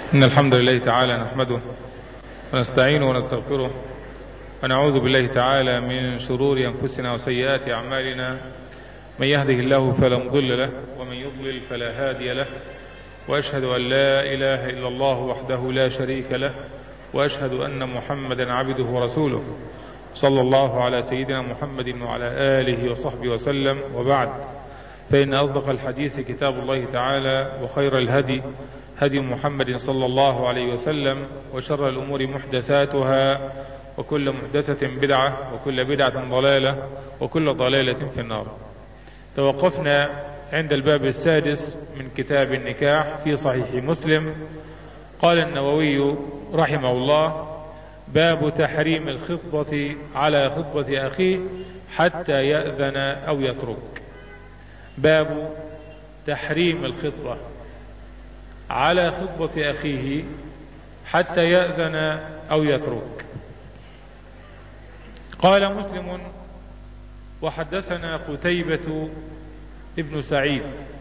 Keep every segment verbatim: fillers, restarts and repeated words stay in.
إن الحمد لله تعالى نحمده ونستعينه ونستغفره ونعوذ بالله تعالى من شرور أنفسنا وسيئات أعمالنا. من يهده الله فلا مضل له ومن يضلل فلا هادي له، وأشهد أن لا إله إلا الله وحده لا شريك له، وأشهد أن محمدا عبده ورسوله صلى الله على سيدنا محمد وعلى آله وصحبه وسلم. وبعد، فإن أصدق الحديث كتاب الله تعالى، وخير الهدي هدي محمد صلى الله عليه وسلم، وشر الأمور محدثاتها، وكل محدثة بدعة، وكل بدعة ضلالة، وكل ضلالة في النار. توقفنا عند الباب السادس من كتاب النكاح في صحيح مسلم. قال النووي رحمه الله: باب تحريم الخطبة على خطبة أخيه حتى يأذن أو يترك. باب تحريم الخطبة على خطبة أخيه حتى يأذن أو يترك. قال مسلم: وحدثنا قتيبة ابن سعيد.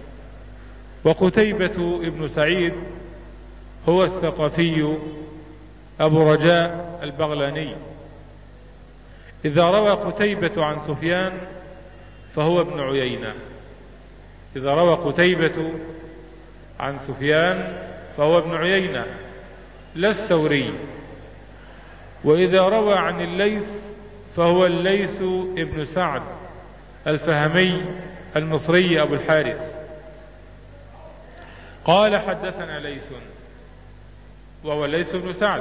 وقتيبة ابن سعيد هو الثقفي أبو رجاء البغلاني. إذا روى قتيبة عن سفيان فهو ابن عيينة. إذا روى قتيبة عن سفيان فهو ابن عيينة لا الثوري. وإذا روى عن الليث فهو الليث ابن سعد الفهمي المصري أبو الحارث. قال: حدثنا ليث، وهو الليث بن سعد.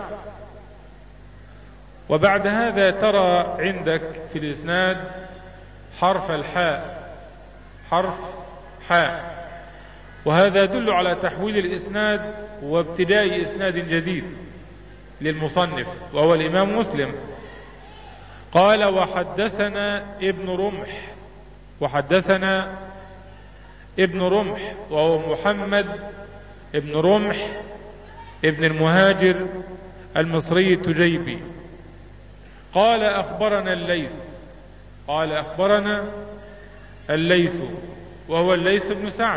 وبعد هذا ترى عندك في الإسناد حرف الحاء، حرف حاء، وهذا يدل على تحويل الإسناد وابتداء إسناد جديد للمصنف، وهو الإمام مسلم. قال: وحدثنا ابن رمح. وحدثنا ابن رمح وهو محمد ابن رمح ابن المهاجر المصري التجيبي. قال: أخبرنا الليث. قال: أخبرنا الليث وهو الليث بن سعد.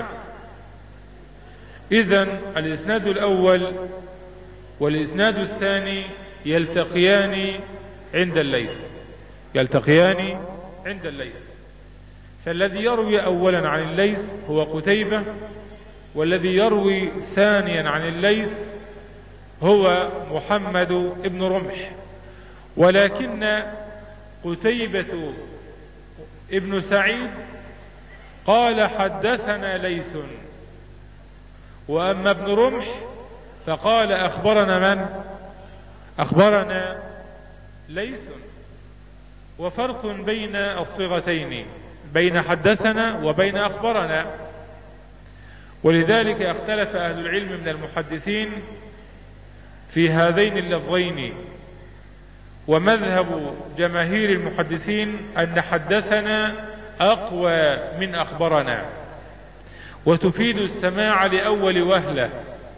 إذن الإسناد الأول والإسناد الثاني يلتقيان عند الليث، يلتقيان عند الليث. فالذي يروي أولا عن الليث هو قتيبة، والذي يروي ثانيا عن الليث هو محمد ابن رمح. ولكن قتيبة ابن سعيد قال: حدثنا ليث. وأما ابن رمح فقال: أخبرنا من؟ أخبرنا ليث. وفرق بين الصيغتين، بين حدثنا وبين أخبرنا. ولذلك اختلف أهل العلم من المحدثين في هذين اللفظين. ومذهب جماهير المحدثين أن حدثنا أقوى من أخبرنا، وتفيد السماع لأول وهلة.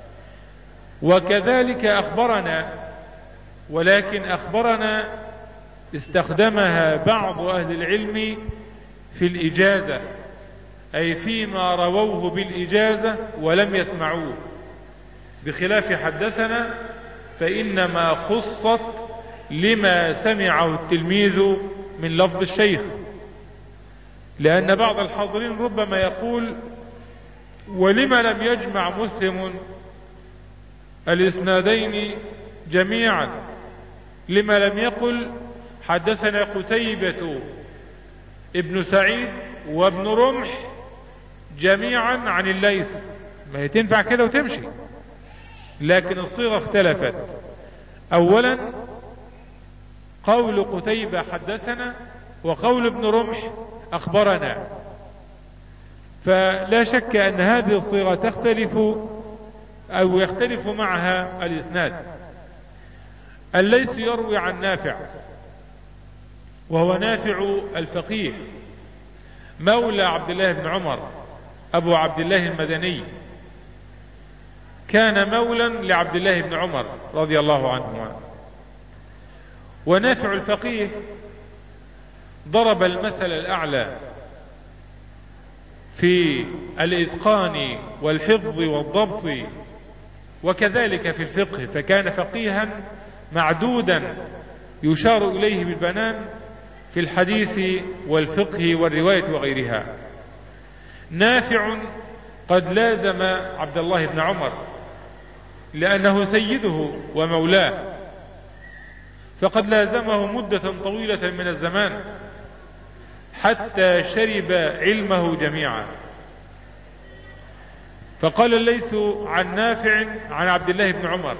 وكذلك أخبرنا، ولكن أخبرنا استخدمها بعض أهل العلم في الإجازة، أي فيما رووه بالإجازة ولم يسمعوه، بخلاف حدثنا فإنما خصت لما سمعه التلميذ من لفظ الشيخ. لأن بعض الحاضرين ربما يقول: ولما لم يجمع مسلم الإسنادين جميعا؟ لما لم يقل حدثنا قتيبة ابن سعيد وابن رمح جميعا عن الليث؟ ما هي تنفع كده وتمشي، لكن الصيغة اختلفت. أولا قول قتيبة حدثنا، وقول ابن رمح أخبرنا. فلا شك أن هذه الصيغة تختلف أو يختلف معها الإسناد. الليث يروي عن نافع، وهو نافع الفقيه مولى عبد الله بن عمر أبو عبد الله المدني، كان مولا لعبد الله بن عمر رضي الله عنهما. ونافع الفقيه ضرب المثل الأعلى في الإتقان والحفظ والضبط وكذلك في الفقه، فكان فقيها معدودا يشار إليه بالبنان في الحديث والفقه والرواية وغيرها. نافع قد لازم عبد الله بن عمر لأنه سيده ومولاه، فقد لازمه مدة طويلة من الزمان حتى شرب علمه جميعا. فقال الليث عن نافع عن عبد الله بن عمر،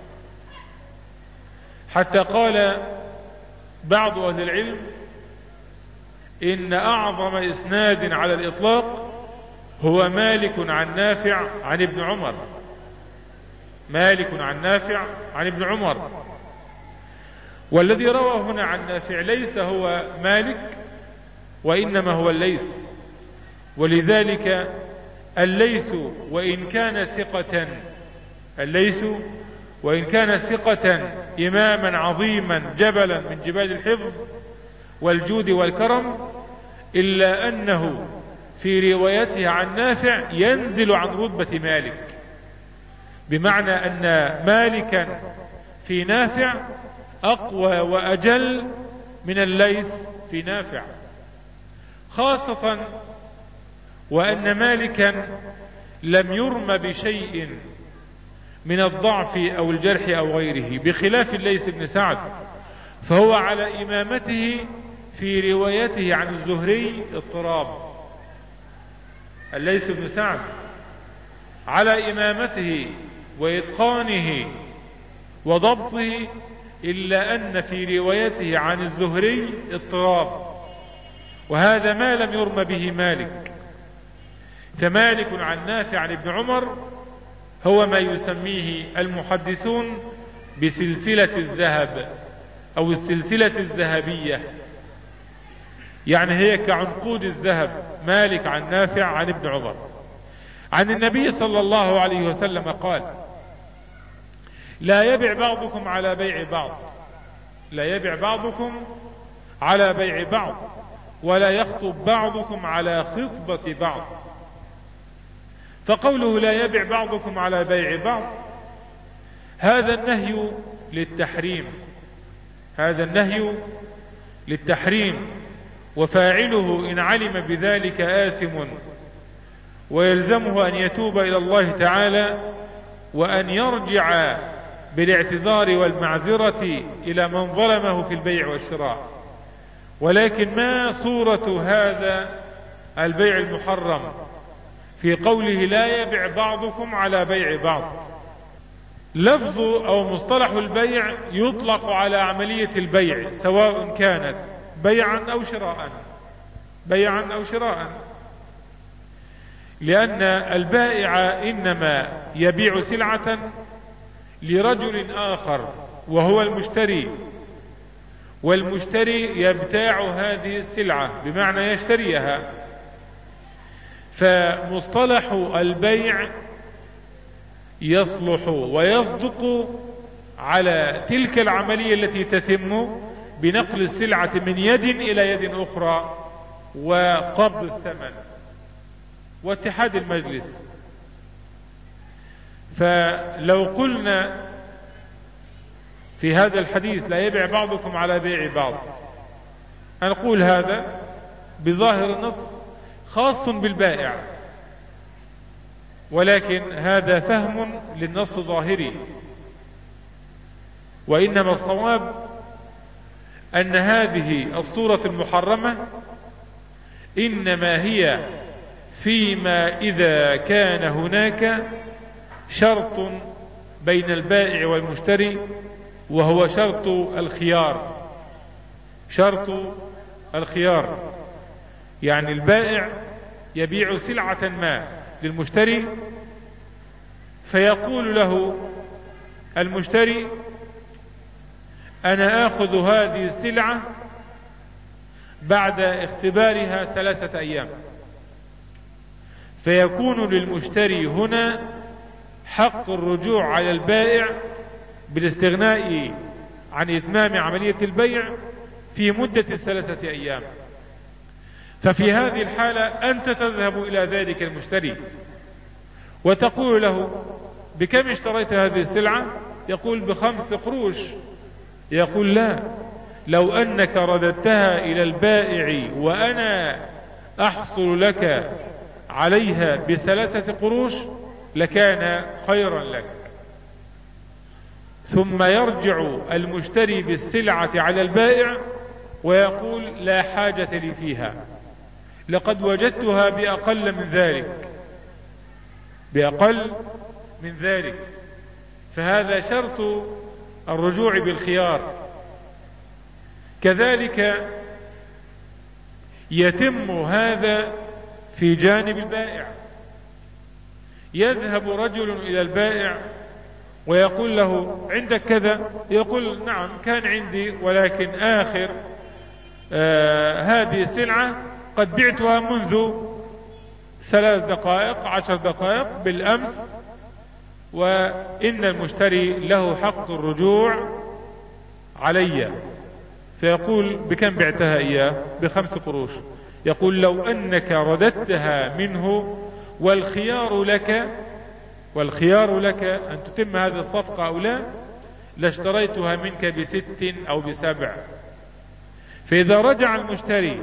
حتى قال بعض أهل العلم إن أعظم إسناد على الإطلاق هو مالك عن نافع عن ابن عمر، مالك عن نافع عن ابن عمر. والذي روى هنا عن نافع ليس هو مالك وإنما هو الليث، ولذلك الليث وإن كان ثقة الليث وإن كان ثقة إماما عظيما جبلا من جبال الحفظ والجود والكرم، إلا أنه في روايته عن نافع ينزل عن رتبة مالك، بمعنى أن مالكا في نافع أقوى وأجل من الليث في نافع، خاصة وأن مالكا لم يرم بشيء من الضعف أو الجرح أو غيره، بخلاف الليث بن سعد، فهو على إمامته في روايته عن الزهري اضطراب. الليث بن سعد على إمامته وإتقانه وضبطه، إلا أن في روايته عن الزهري اضطراب، وهذا ما لم يرم به مالك. فمالك عن نافع عن ابن عمر هو ما يسميه المحدثون بسلسلة الذهب أو السلسلة الذهبية، يعني هي كعنقود الذهب. مالك عن نافع عن ابن عمر عن النبي صلى الله عليه وسلم قال: لا يبع بعضكم على بيع بعض، لا يبع بعضكم على بيع بعض، ولا يخطب بعضكم على خطبة بعض. فقوله لا يبع بعضكم على بيع بعض، هذا النهي للتحريم، هذا النهي للتحريم، وفاعله إن علم بذلك آثم، ويلزمه أن يتوب إلى الله تعالى وأن يرجع بالاعتذار والمعذرة إلى من ظلمه في البيع والشراء. ولكن ما صورة هذا البيع المحرم في قوله لا يبع بعضكم على بيع بعض؟ لفظ أو مصطلح البيع يطلق على عملية البيع، سواء كانت بيعا أو شراء، بيعا أو شراء، لأن البائع إنما يبيع سلعة لرجل آخر وهو المشتري، والمشتري يبتاع هذه السلعة بمعنى يشتريها. فمصطلح البيع يصلح ويصدق على تلك العملية التي تتم بنقل السلعة من يد إلى يد أخرى وقبض الثمن واتحاد المجلس. فلو قلنا في هذا الحديث لا يبيع بعضكم على بيع بعض، نقول هذا بظاهر النص خاص بالبائع، ولكن هذا فهم للنص ظاهري، وإنما الصواب أن هذه الصورة المحرمة إنما هي فيما إذا كان هناك شرط بين البائع والمشتري، وهو شرط الخيار، شرط الخيار. يعني البائع يبيع سلعة ما للمشتري، فيقول له المشتري: أنا آخذ هذه السلعة بعد اختبارها ثلاثة أيام. فيكون للمشتري هنا حق الرجوع على البائع بالاستغناء عن إتمام عملية البيع في مدة الثلاثة أيام. ففي هذه الحالة أنت تذهب إلى ذلك المشتري وتقول له: بكم اشتريت هذه السلعة؟ يقول بخمس قروش. يقول لا، لو أنك رددتها إلى البائع وأنا أحصل لك عليها بثلاثة قروش لكان خيرا لك. ثم يرجع المشتري بالسلعة على البائع ويقول لا حاجة لي فيها، لقد وجدتها بأقل من ذلك بأقل من ذلك. فهذا شرط الرجوع بالخيار. كذلك يتم هذا في جانب البائع. يذهب رجل إلى البائع ويقول له عندك كذا؟ يقول نعم كان عندي، ولكن آخر آه هذه السلعة قد بعتها منذ ثلاث دقائق عشر دقائق بالأمس، وإن المشتري له حق الرجوع علي. فيقول بكم بعتها إياه؟ بخمس قروش. يقول لو أنك رددتها منه والخيار لك والخيار لك أن تتم هذه الصفقة أو لا، لاشتريتها منك بست أو بسبع. فإذا رجع المشتري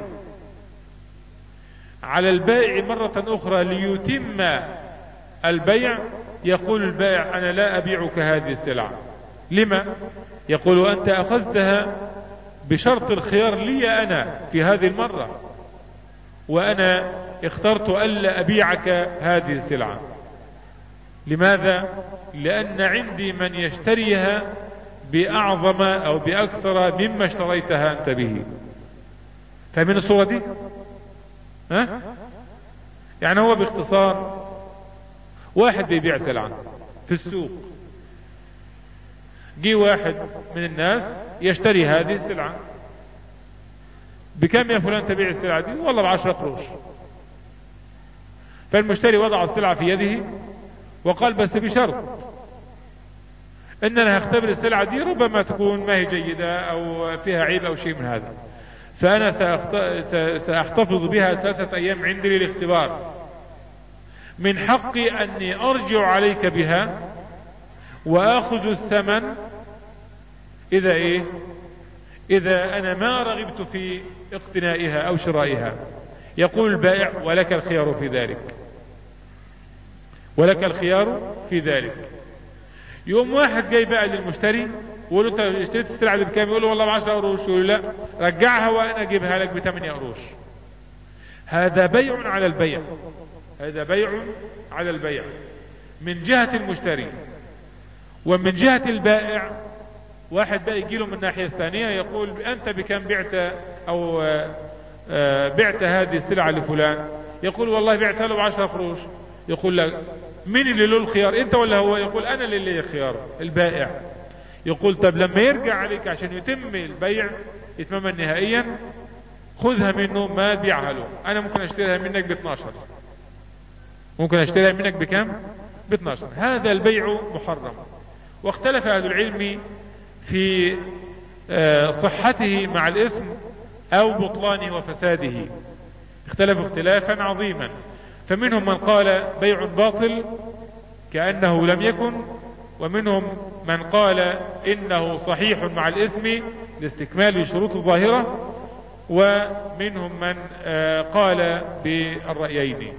على البائع مرة أخرى ليتم البيع، يقول البائع أنا لا أبيعك هذه السلعة. لما؟ يقول أنت أخذتها بشرط الخيار لي أنا في هذه المرة، وأنا اخترت ألا أبيعك هذه السلعة. لماذا؟ لأن عندي من يشتريها بأعظم أو بأكثر مما اشتريتها أنت به. فمن الصورة دي ها؟ يعني هو باختصار واحد بيبيع سلعة في السوق، جي واحد من الناس يشتري هذه السلعة. بكم يا فلان تبيع السلعة دي؟ والله بعشرة قروش. فالمشتري وضع السلعة في يده وقال بس بشرط ان انا هختبر السلعة دي، ربما تكون ما هي جيدة او فيها عيب او شيء من هذا، فانا ساحتفظ بها ثلاثة ايام عندي للاختبار. من حقي اني ارجع عليك بها واخذ الثمن اذا ايه اذا انا ما رغبت في اقتنائها او شرائها. يقول البائع ولك الخيار في ذلك ولك الخيار في ذلك. يوم واحد جاي بقى للمشتري ويقول له انت اشتريت السلعه دي بكام؟ يقول له والله ب عشرة قروش. يقول له لا، رجعها وانا اجيبها لك ب ثمانية قروش. هذا بيع على البيع هذا بيع على البيع من جهة المشتري. ومن جهة البائع واحد بقى يجي له من الناحية الثانية يقول انت بكم بعت او بعت هذه السلعة لفلان؟ يقول والله بعتها له بعشرة قروش. يقول لك مين اللي له الخيار، انت ولا هو؟ يقول انا اللي لي الخيار، البائع. يقول طب لما يرجع عليك عشان يتم البيع اتماما نهائيا خذها منه ما تبيعها له، انا ممكن اشتريها منك ب اثناشر، ممكن اشتريها منك بكم؟ ب اثناشر. هذا البيع محرم. واختلف اهل العلم في صحته مع الاثم او بطلانه وفساده، اختلفوا اختلافا عظيما. فمنهم من قال بيع باطل كأنه لم يكن، ومنهم من قال إنه صحيح مع الإثم لاستكمال شروط الظاهرة، ومنهم من قال بالرأيين.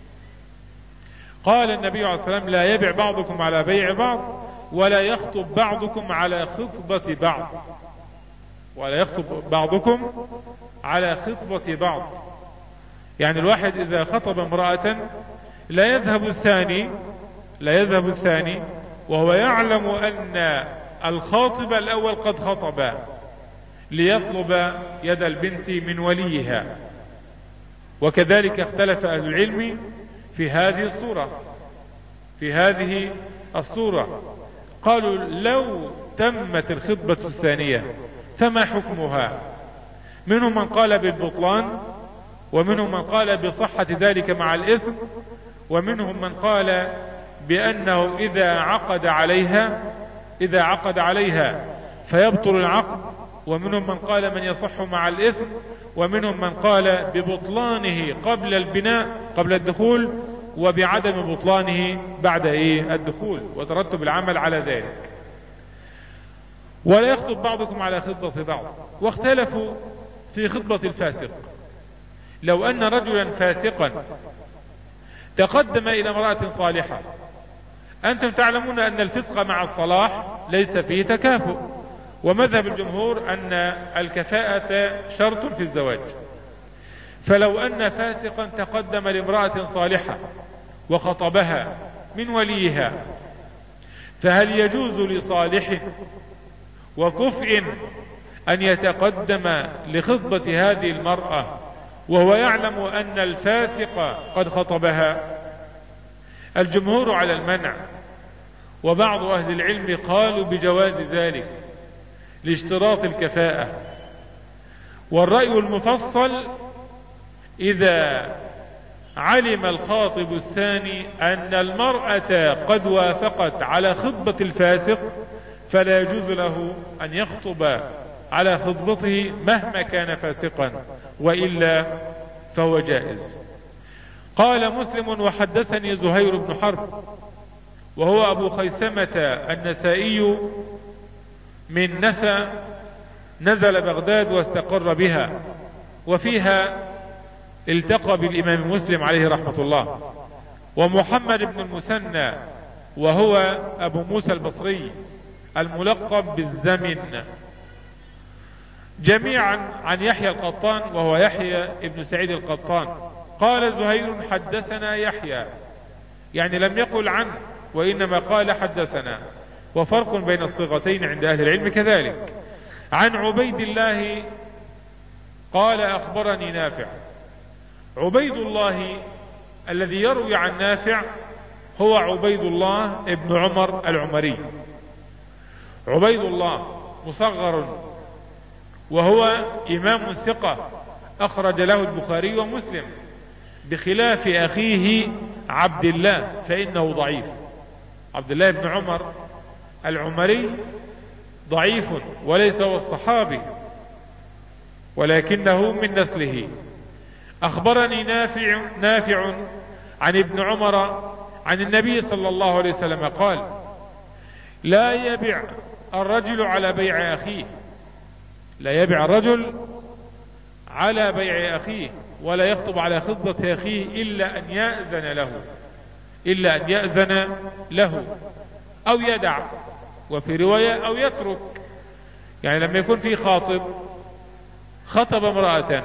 قال النبي عليه الصلاة والسلام لا يبيع بعضكم على بيع بعض ولا يخطب بعضكم على خطبة بعض ولا يخطب بعضكم على خطبة بعض. يعني الواحد إذا خطب امرأة لا يذهب الثاني لا يذهب الثاني وهو يعلم أن الخاطب الأول قد خطب ليطلب يد البنت من وليها. وكذلك اختلف أهل العلم في هذه الصورة في هذه الصورة قالوا لو تمت الخطبة الثانية فما حكمها؟ منهم من قال بالبطلان، ومنهم من قال بصحة ذلك مع الإثم، ومنهم من قال بأنه إذا عقد عليها إذا عقد عليها فيبطل العقد، ومنهم من قال من يصح مع الإثم، ومنهم من قال ببطلانه قبل البناء قبل الدخول، وبعدم بطلانه بعد إيه الدخول وترتب العمل على ذلك. ولا يخطب بعضكم على خطبة بعض. واختلفوا في خطبة الفاسق. لو أن رجلا فاسقا تقدم إلى امرأة صالحة، أنتم تعلمون أن الفسق مع الصلاح ليس فيه تكافؤ، ومذهب الجمهور أن الكفاءة شرط في الزواج. فلو أن فاسقا تقدم لامرأة صالحة وخطبها من وليها، فهل يجوز لصالح وكفء أن يتقدم لخطبة هذه المرأة وهو يعلم أن الفاسق قد خطبها؟ الجمهور على المنع، وبعض أهل العلم قالوا بجواز ذلك لاشتراط الكفاءة. والرأي المفصل إذا علم الخاطب الثاني أن المرأة قد وافقت على خطبة الفاسق فلا يجوز له أن يخطب على خطبته مهما كان فاسقا، وإلا فهو جائز. قال مسلم: وحدثني زهير بن حرب وهو أبو خيثمة النسائي من نسى، نزل بغداد واستقر بها، وفيها التقى بالإمام مسلم عليه رحمة الله. ومحمد بن المثنى وهو أبو موسى البصري الملقب بالزمن، جميعا عن يحيى القطان وهو يحيى ابن سعيد القطان. قال زهير: حدثنا يحيى، يعني لم يقل عنه وإنما قال حدثنا، وفرق بين الصيغتين عند أهل العلم كذلك. عن عبيد الله قال: أخبرني نافع. عبيد الله الذي يروي عن نافع هو عبيد الله ابن عمر العمري. عبيد الله مصغر وهو إمام ثقة أخرج له البخاري ومسلم، بخلاف أخيه عبد الله فإنه ضعيف. عبد الله بن عمر العمري ضعيف وليس هو الصحابي ولكنه من نسله. أخبرني نافع, نافع عن ابن عمر عن النبي صلى الله عليه وسلم قال: لا يبيع الرجل على بيع أخيه، لا يبيع الرجل على بيع أخيه ولا يخطب على خطبة أخيه إلا أن يأذن له، إلا أن يأذن له أو يدع، وفي رواية أو يترك. يعني لما يكون في خاطب خطب امرأة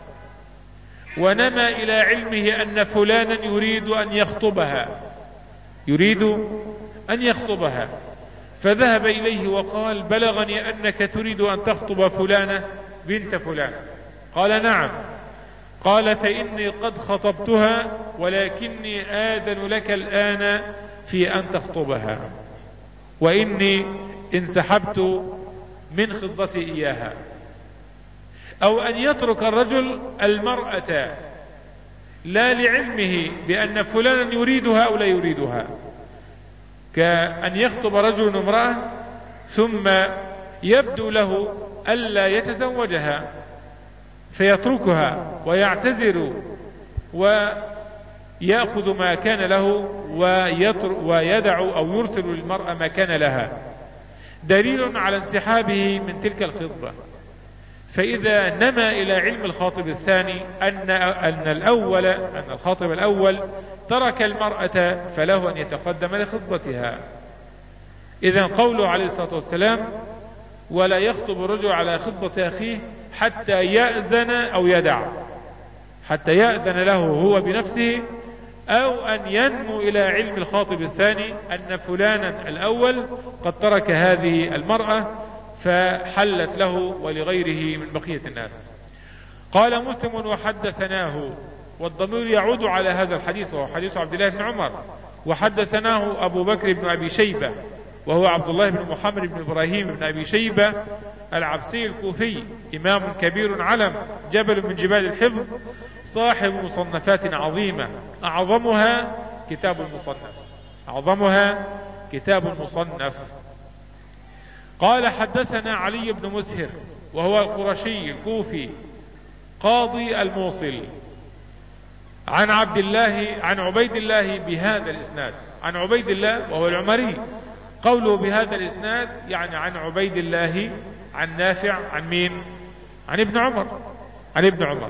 ونمى إلى علمه أن فلانا يريد أن يخطبها يريد أن يخطبها فذهب إليه وقال: بلغني أنك تريد أن تخطب فلانة بنت فلان. قال: نعم. قال: فإني قد خطبتها ولكني آذن لك الآن في أن تخطبها، وإني انسحبت من خطبتي إياها. أو أن يترك الرجل المرأة لا لعلمه بأن فلانا يريدها أو لا يريدها، كأن يخطب رجل امرأة ثم يبدو له ألا يتزوجها فيتركها ويعتذر ويأخذ ما كان له ويدع أو يرسل المرأة ما كان لها، دليل على انسحابه من تلك الخطبة. فإذا نمى إلى علم الخاطب الثاني أن أن الأول أن الخاطب الأول ترك المرأة فله أن يتقدم لخطبتها. إذن قوله عليه الصلاة والسلام: ولا يخطب الرجل على خطبة أخيه حتى يأذن أو يدع، حتى يأذن له هو بنفسه أو أن ينمو إلى علم الخاطب الثاني أن فلانا الأول قد ترك هذه المرأة فحلت له ولغيره من بقية الناس. قال مسلم: وحدثناه، والضمير يعود على هذا الحديث وهو حديث عبد الله بن عمر. وحدثناه أبو بكر بن أبي شيبة وهو عبد الله بن محمد بن إبراهيم بن أبي شيبة العبسي الكوفي، إمام كبير علم، جبل من جبال الحفظ، صاحب مصنفات عظيمة، أعظمها كتاب المصنف أعظمها كتاب المصنف. قال: حدثنا علي بن مسهر وهو القرشي الكوفي قاضي الموصل، عن عبد الله عن عبيد الله بهذا الإسناد، عن عبيد الله وهو العمري. قوله بهذا الإسناد يعني عن عبيد الله عن نافع عن مين؟ عن ابن عمر، عن ابن عمر.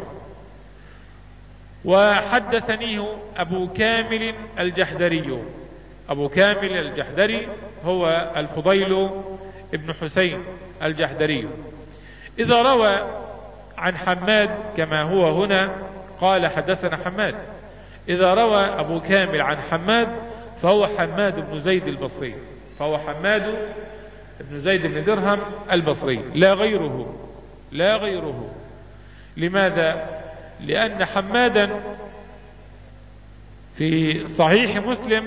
وحدثنيه أبو كامل الجحدري. أبو كامل الجحدري هو الفضيل ابن حسين الجحدري. إذا روى عن حماد كما هو هنا قال حدثنا حماد، إذا روى أبو كامل عن حماد فهو حماد بن زيد البصري، فهو حماد بن زيد بن درهم البصري لا غيره، لا غيره. لماذا؟ لأن حمادا في صحيح مسلم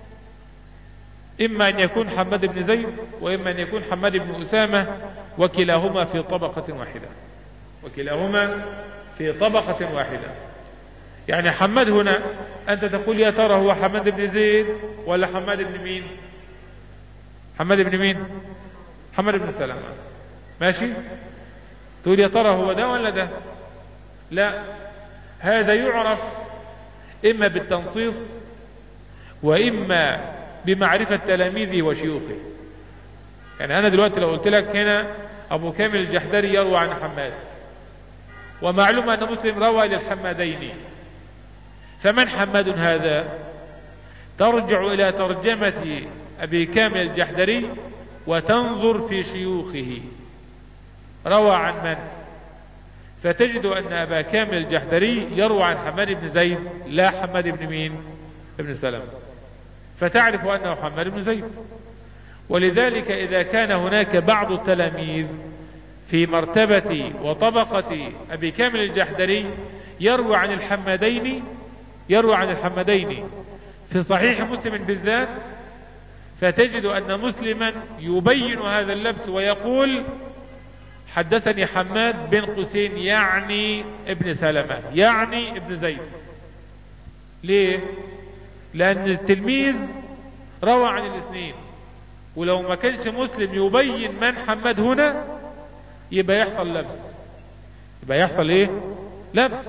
إما أن يكون حماد بن زيد وإما أن يكون حماد بن أسامة، وكلاهما في طبقة واحدة، وكلاهما في طبقة واحدة. يعني حماد هنا أنت تقول يا ترى هو حماد بن زيد ولا حماد بن مين؟ حماد بن مين؟ حماد بن سلمة. ماشي؟ تقول يا ترى هو ده ولا ده؟ لا، هذا يعرف إما بالتنصيص وإما بمعرفة تلاميذه وشيوخه. يعني أنا دلوقتي لو قلت لك هنا أبو كامل الجحدري يروى عن حماد، ومعلومة أن مسلم روى للحمادين، فمن حماد هذا؟ ترجع إلى ترجمة أبي كامل الجحدري وتنظر في شيوخه روى عن من، فتجد أن أبا كامل الجحدري يروى عن حماد بن زيد لا حماد بن مين؟ ابن سلمة، فتعرف أنه حماد بن زيد. ولذلك إذا كان هناك بعض التلاميذ في مرتبة وطبقة أبي كامل الجحدري يروى عن الحمادين، يروى عن الحمادين في صحيح مسلم بالذات، فتجد أن مسلما يبين هذا اللبس ويقول حدثني حماد بن قسين يعني ابن سلمة يعني ابن زيد. ليه؟ لأن التلميذ روى عن الاثنين، ولو ما كانش مسلم يبين من حماد هنا يبقى يحصل لبس، يبقى يحصل ايه؟ لبس.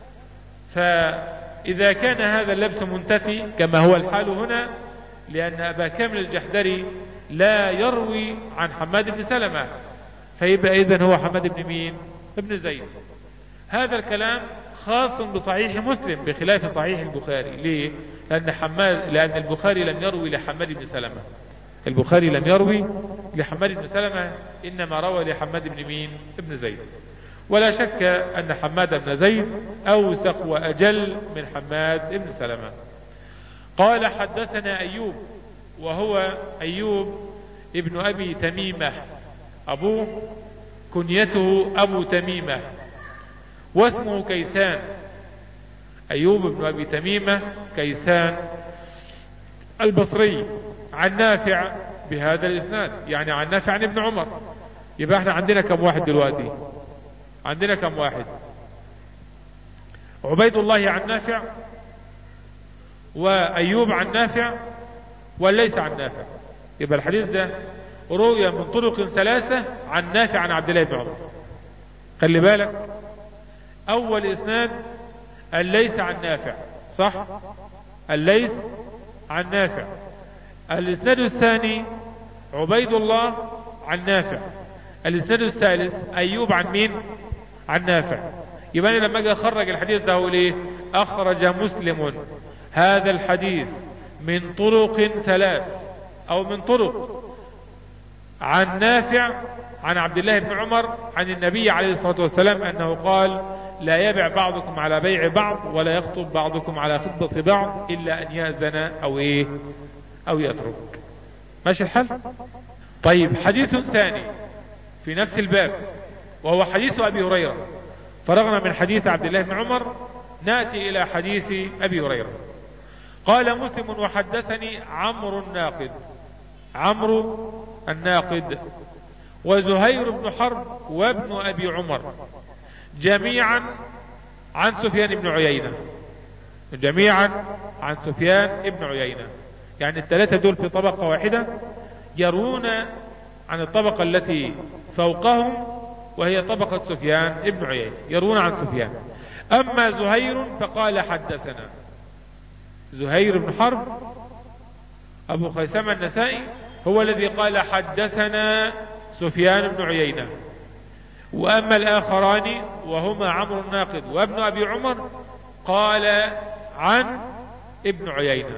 فإذا كان هذا اللبس منتفي كما هو الحال هنا، لأن أبا كامل الجحدري لا يروي عن حماد بن سلمة، فيبقى إذن هو حماد بن مين؟ ابن زيد. هذا الكلام خاص بصحيح مسلم بخلاف صحيح البخاري. ليه؟ لأن حماد لأن البخاري لم يروي لحماد بن سلمة، البخاري لم يروي لحماد بن سلمة، إنما روى لحماد بن مين؟ ابن زيد. ولا شك أن حماد بن زيد أوثق وأجل من حماد بن سلمة. قال حدثنا أيوب وهو أيوب ابن أبي تميمة، أبوه كنيته أبو تميمة واسمه كيسان، أيوب بن أبي تميمة كيسان البصري، عن نافع بهذا الإسناد، يعني عن نافع عن ابن عمر. يبقى احنا عندنا كم واحد دلوقتي؟ عندنا كم واحد؟ عبيد الله عن نافع، وأيوب عن نافع، وليس عن نافع. يبقى الحديث ده روي من طرق ثلاثة عن نافع عن عبد الله بن عمر. خلي بالك، أول إسناد الليث عن نافع، صح؟ الليث عن نافع. الإسناد الثاني عبيد الله عن نافع. الإسناد الثالث أيوب عن مين؟ عن نافع. يبقى أنا لما أجي أخرج الحديث ده أقول إيه؟ أخرج مسلم هذا الحديث من طرق ثلاث أو من طرق عن نافع عن عبد الله بن عمر عن النبي عليه الصلاة والسلام أنه قال: لا يبع بعضكم على بيع بعض ولا يخطب بعضكم على خطبة بعض إلا أن يأذن أو إيه أو يترك. ماشي الحل؟ طيب، حديث ثاني في نفس الباب وهو حديث أبي هريرة. فرغنا من حديث عبد الله بن عمر نأتي إلى حديث أبي هريرة. قال مسلم: وحدثني عمرو الناقد، عمرو الناقد وزهير بن حرب وابن أبي عمر جميعا عن سفيان بن عيينة، جميعا عن سفيان بن عيينة. يعني الثلاثة دول في طبقة واحدة يروون عن الطبقة التي فوقهم وهي طبقة سفيان بن عيينة، يروون عن سفيان. أما زهير فقال حدثنا. زهير بن حرب أبو خيثمة النسائي هو الذي قال حدثنا سفيان بن عيينة. وأما الآخران وهما عمرو الناقد وابن أبي عمر قال عن ابن عيينة.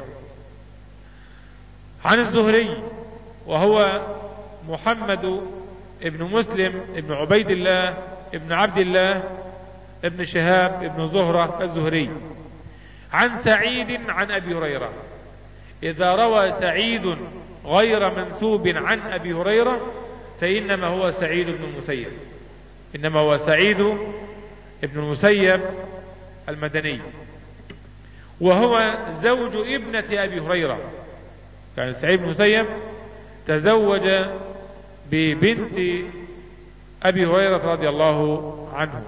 عن الزهري وهو محمد ابن مسلم ابن عبيد الله ابن عبد الله ابن شهاب ابن زهرة الزهري عن سعيد عن أبي هريرة. إذا روى سعيد غير منسوب عن أبي هريرة فإنما هو سعيد بن المسيب، إنما هو سعيد بن المسيب المدني، وهو زوج ابنة أبي هريرة. يعني سعيد بن المسيب تزوج ببنت أبي هريرة رضي الله عنه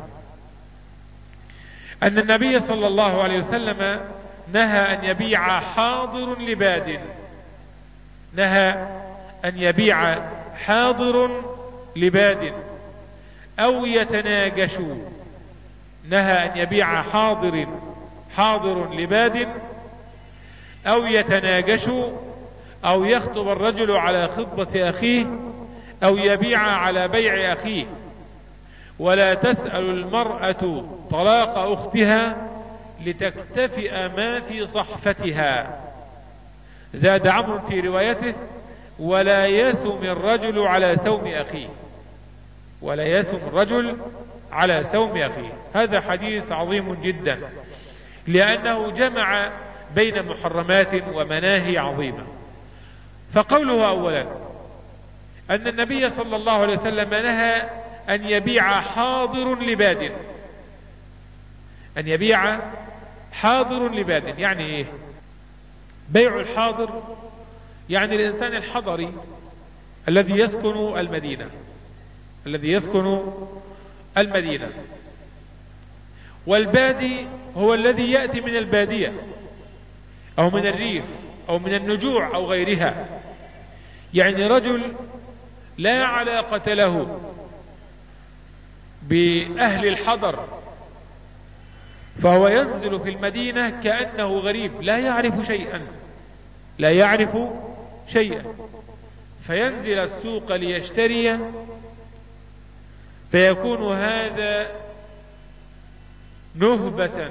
أن النبي صلى الله عليه وسلم نهى أن يبيع حاضر لباد، نهى أن يبيع حاضر لباد أو يتناجشوا، نهى أن يبيع حاضر حاضر لباد أو يتناجشوا، أو يخطب الرجل على خطبة أخيه، أو يبيع على بيع أخيه. ولا تسأل المرأة طلاق أختها لتكتفئ ما في صحفتها. زاد عمرو في روايته ولا يسم الرجل على سوم أخيه، ولا يسم الرجل على سوم أخيه. هذا حديث عظيم جدا لأنه جمع بين محرمات ومناهي عظيمة. فقوله أولا أن النبي صلى الله عليه وسلم نهى أن يبيع حاضر لباد، أن يبيع حاضر لباد يعني إيه؟ بيع الحاضر يعني الإنسان الحضري الذي يسكن المدينة، الذي يسكن المدينة. والبادي هو الذي يأتي من البادية أو من الريف أو من النجوع أو غيرها. يعني رجل لا علاقة له بأهل الحضر، فهو ينزل في المدينة كأنه غريب لا يعرف شيئا، لا يعرف شيئا، فينزل السوق ليشتري، فيكون هذا نهبة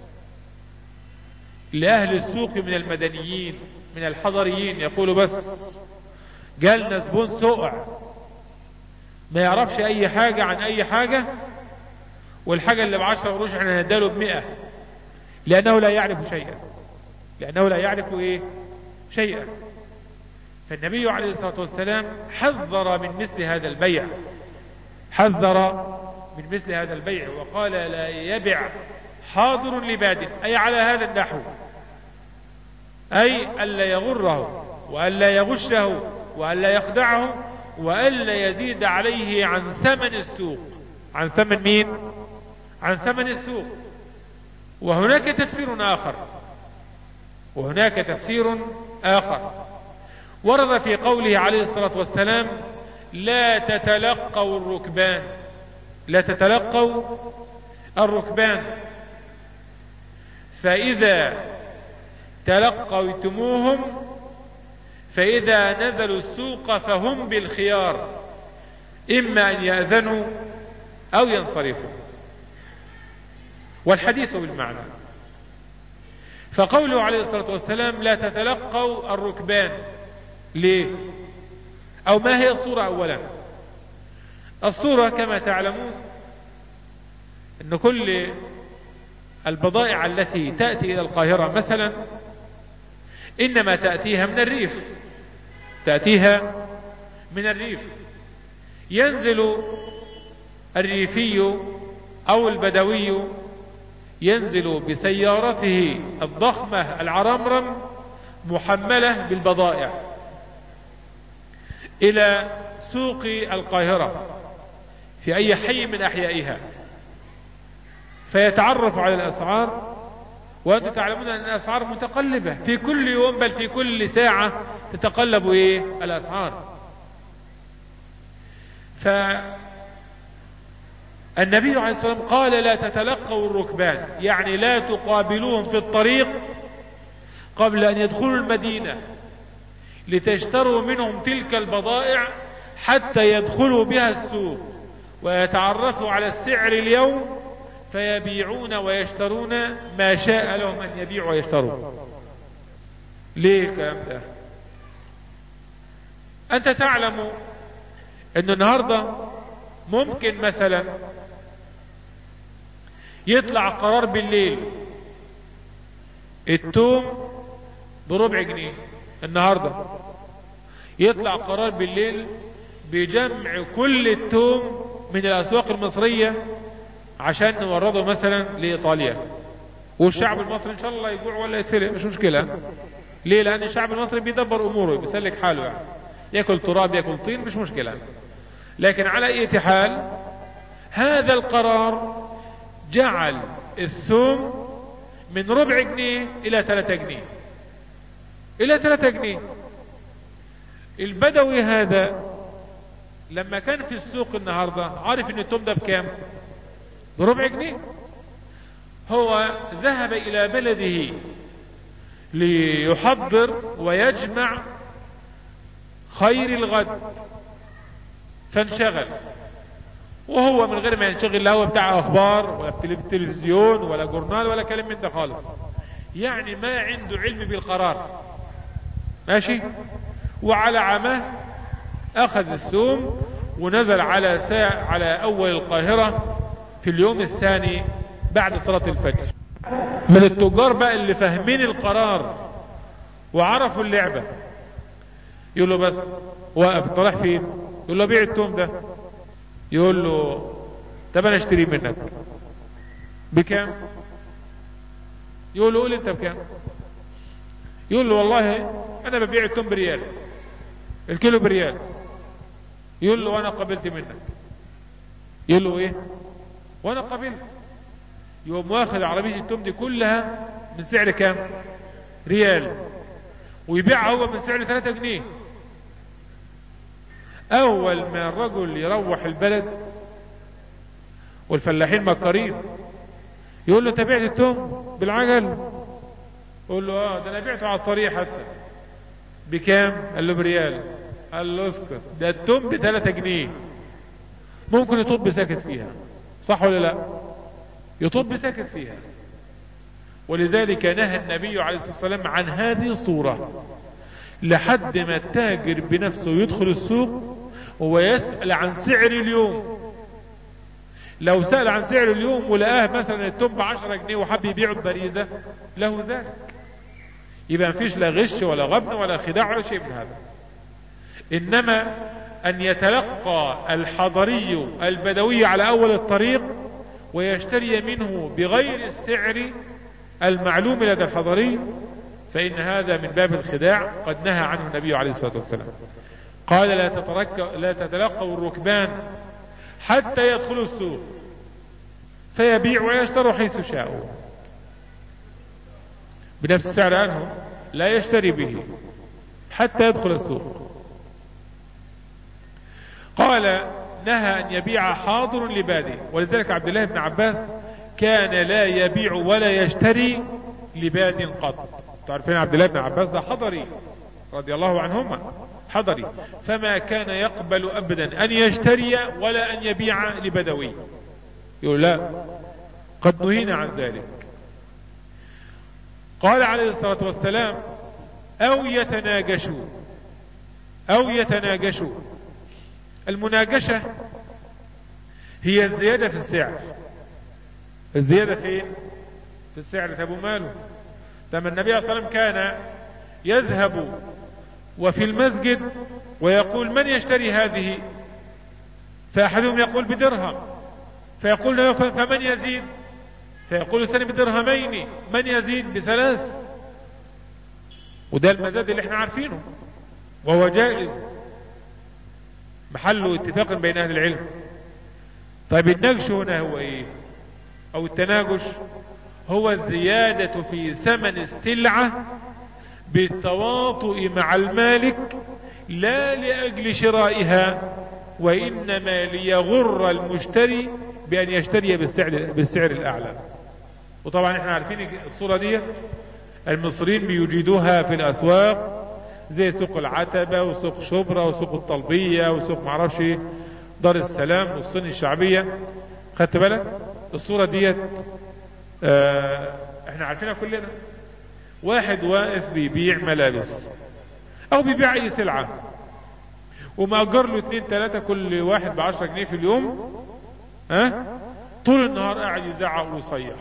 لأهل السوق من المدنيين من الحضريين، يقولوا بس جالنا زبون سوء ما يعرفش أي حاجة عن أي حاجة، والحاجة اللي بعشرة قروش احنا نداله بمئة، لأنه لا يعرف شيئا، لأنه لا يعرف إيه شيئا. فالنبي عليه الصلاة والسلام حذر من مثل هذا البيع، حذر من مثل هذا البيع وقال لا يبع حاضر لباد، أي على هذا النحو، أي ألا يغره وألا يغشه وألا يخدعه وألا يزيد عليه عن ثمن السوق. عن ثمن مين؟ عن ثمن السوق. وهناك تفسير آخر، وهناك تفسير آخر ورد في قوله عليه الصلاة والسلام لا تتلقوا الركبان، لا تتلقوا الركبان، فإذا تلقيتموهم فإذا نزلوا السوق فهم بالخيار، إما أن يأذنوا أو ينصرفوا. والحديث بالمعنى. فقوله عليه الصلاة والسلام لا تتلقوا الركبان، ليه؟ أو ما هي الصورة؟ أولا الصورة كما تعلمون أن كل البضائع التي تأتي إلى القاهرة مثلا إنما تأتيها من الريف، تأتيها من الريف. ينزل الريفي أو البدوي ينزل بسيارته الضخمة العرمرم محملة بالبضائع إلى سوق القاهرة في أي حي من أحيائها، فيتعرف على الأسعار. وأنتم تعلمون أن الأسعار متقلبة في كل يوم، بل في كل ساعة تتقلب إيه الأسعار. النبي عليه الصلاة والسلام قال لا تتلقوا الركبان، يعني لا تقابلوهم في الطريق قبل أن يدخلوا المدينة لتشتروا منهم تلك البضائع حتى يدخلوا بها السوق ويتعرفوا على السعر اليوم فيبيعون ويشترون ما شاء لهم أن يبيعوا ويشتروا. ليه الكلام ده؟ أنت تعلم أن النهاردة ممكن مثلا يطلع قرار بالليل التوم بربع جنيه، النهاردة يطلع قرار بالليل بجمع كل التوم من الأسواق المصرية عشان نورده مثلا لإيطاليا، والشعب المصري إن شاء الله يجوع ولا يتسرق مش مشكلة. ليه؟ لأن الشعب المصري بيدبر أموره، بيسلك حاله، يعني يأكل تراب يأكل طين مش مشكلة. لكن على أي حال هذا القرار جعل الثوم من ربع جنيه إلى ثلاثة جنيه، إلى ثلاثة جنيه. البدوي هذا لما كان في السوق النهاردة عارف ان التوم ده بكام؟ بربع جنيه. هو ذهب إلى بلده ليحضر ويجمع خير الغد فانشغل، وهو من غير ما ينشغل لا هو بتاع اخبار ولا تلفزيون ولا جورنال ولا كلام من ده خالص، يعني ما عنده علم بالقرار، ماشي. وعلى عماه اخذ الثوم ونزل على ساعة على اول القاهرة في اليوم الثاني بعد صلاة الفجر. من التجار بقى اللي فاهمين القرار وعرفوا اللعبة يقول له بس واقف طلع فين؟ يقول له بيع التوم ده. يقول له طب انا اشتري منك بكام؟ يقول له قول انت بكام؟ يقول له والله انا ببيع التوم بريال، الكيلو بريال. يقول له وانا قبلت منك. يقول له ايه؟ وانا قبلت. يقوم واخد عربية التوم دي كلها من سعر كام؟ ريال، ويبيعها هو من سعر ثلاثة جنيه. اول ما الرجل يروح البلد والفلاحين مكارين يقول له انت بعت التوم بالعجل؟ يقول له اه ده انا بعته على الطريق حتى. بكام؟ قال له بريال. قال له اسكت، ده التوم بثلاثة جنيه. ممكن يطب ساكت فيها، صح ولا لا؟ يطب ساكت فيها. ولذلك نهى النبي عليه الصلاة والسلام عن هذه الصورة لحد ما التاجر بنفسه يدخل السوق ويسأل عن سعر اليوم. لو سأل عن سعر اليوم ولقاه مثلا التوم بعشرة جنيه وحب يبيعه ببريزة له ذلك، يبقى مفيش لا غش ولا غبن ولا خداع ولا شيء من هذا. إنما أن يتلقى الحضري البدوي على أول الطريق ويشتري منه بغير السعر المعلوم لدى الحضري فإن هذا من باب الخداع قد نهى عنه النبي عليه الصلاة والسلام. قال لا, لا تتلقوا الركبان حتى يدخلوا السوق فيبيعوا ويشتروا حيث شاءوا بنفس السعر عنه، لا يشتري به حتى يدخل السوق. قال نهى أن يبيع حاضر لبادئ. ولذلك عبد الله بن عباس كان لا يبيع ولا يشتري لباد قط. تعرفين عبد الله بن عباس ده حضري رضي الله عنهما، حضري، فما كان يقبل أبدا أن يشتري ولا أن يبيع لبدوي. يقول لا، قد نهينا عن ذلك. قال عليه الصلاة والسلام أو يتناجشوا أو يتناجشوا. المناجشة هي الزيادة في السعر. الزيادة فين؟ في السعر. تبو ماله؟ لما النبي صلى الله عليه وسلم كان يذهب وفي المسجد ويقول من يشتري هذه؟ فأحدهم يقول بدرهم، فيقول له فمن يزيد؟ فيقول الثاني بدرهمين، من يزيد؟ بثلاث. وده المزاد اللي احنا عارفينه وهو جائز محله اتفاق بين أهل العلم. طيب النجش هنا هو ايه؟ او التناجش هو الزيادة في ثمن السلعة بالتواطؤ مع المالك لا لأجل شرائها، وإنما ليغر المشتري بأن يشتري بالسعر, بالسعر الأعلى. وطبعا احنا عارفين الصورة دي المصريين بيجيدوها في الأسواق زي سوق العتبة وسوق شبرا وسوق الطلبية وسوق معرفش دار السلام والصين الشعبية. خدت بالك الصورة ديت اه احنا عارفينها كلنا. واحد واقف بيبيع ملابس او بيبيع اي سلعة ومأجر له اتنين تلاتة كل واحد بعشرة جنيه في اليوم، ها أه؟ طول النهار قاعد يزعق ويصيح.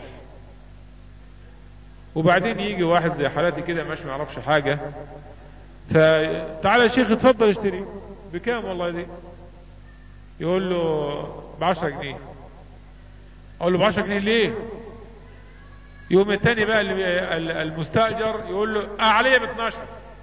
وبعدين يجي واحد زي حالاتي كده مش معرفش حاجة، فتعالى يا شيخ اتفضل اشتري. بكام والله دي؟ يقول له بعشرة جنيه. اقول له بعشرة جنيه ليه؟ يوم التاني بقى المستأجر يقول له اه عليا باتناشر.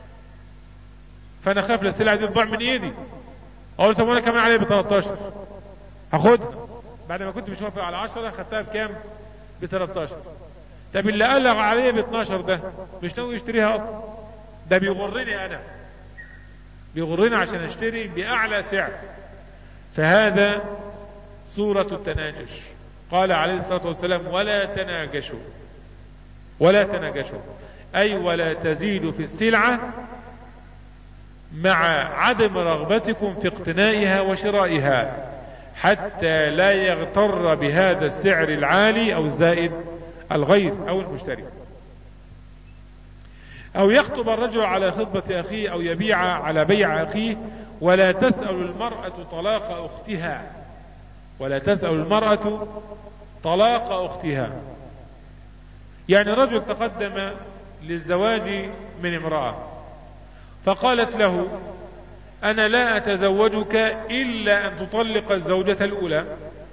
فانا خاف السلعة دي تضيع من ايدي. اقول له طب وانا كمان عليا بتلاتاشر هاخدها. بعد ما كنت مش موافق على عشرة خدتها بكام؟ بتلاتاشر. طب اللي قال لك عليا باتناشر ده مش ناوي يشتريها اصلا، ده بيغرني انا، بيغرني عشان اشتري باعلى سعر. فهذا صورة التناجش. قال عليه الصلاة والسلام ولا تناجشوا، ولا تناجشوا أي ولا تزيدوا في السلعة مع عدم رغبتكم في اقتنائها وشرائها حتى لا يغتر بهذا السعر العالي أو الزائد الغير أو المشتري. أو يخطب الرجل على خطبة أخيه أو يبيع على بيع أخيه. ولا تسأل المرأة طلاق أختها، ولا تسأل المرأة طلاق أختها. يعني رجل تقدم للزواج من امرأة فقالت له أنا لا أتزوجك إلا أن تطلق الزوجة الأولى،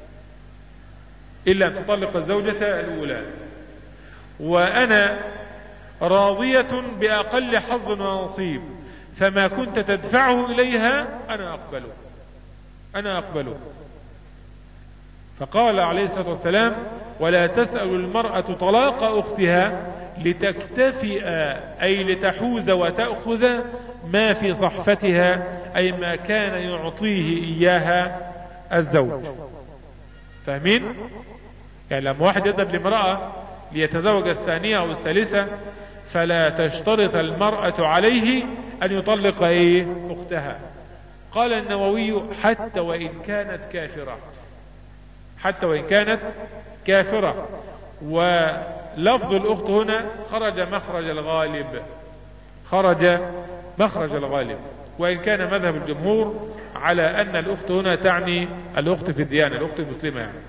إلا أن تطلق الزوجة الأولى، وأنا راضية بأقل حظ ونصيب، فما كنت تدفعه إليها أنا أقبله، أنا أقبله. فقال عليه الصلاة والسلام ولا تسأل المرأة طلاق أختها لتكتفئ أي لتحوز وتأخذ ما في صحفتها أي ما كان يعطيه إياها الزوج. فاهمين؟ يعني لما واحد يذهب لامرأة ليتزوج الثانية أو الثالثة فلا تشترط المرأة عليه أن يطلق إيه؟ أختها. قال النووي حتى وإن كانت كافرة، حتى وإن كانت كافرة. ولفظ الأخت هنا خرج مخرج الغالب، خرج مخرج الغالب، وإن كان مذهب الجمهور على أن الأخت هنا تعني الأخت في الديانة، الأخت المسلمة يعني.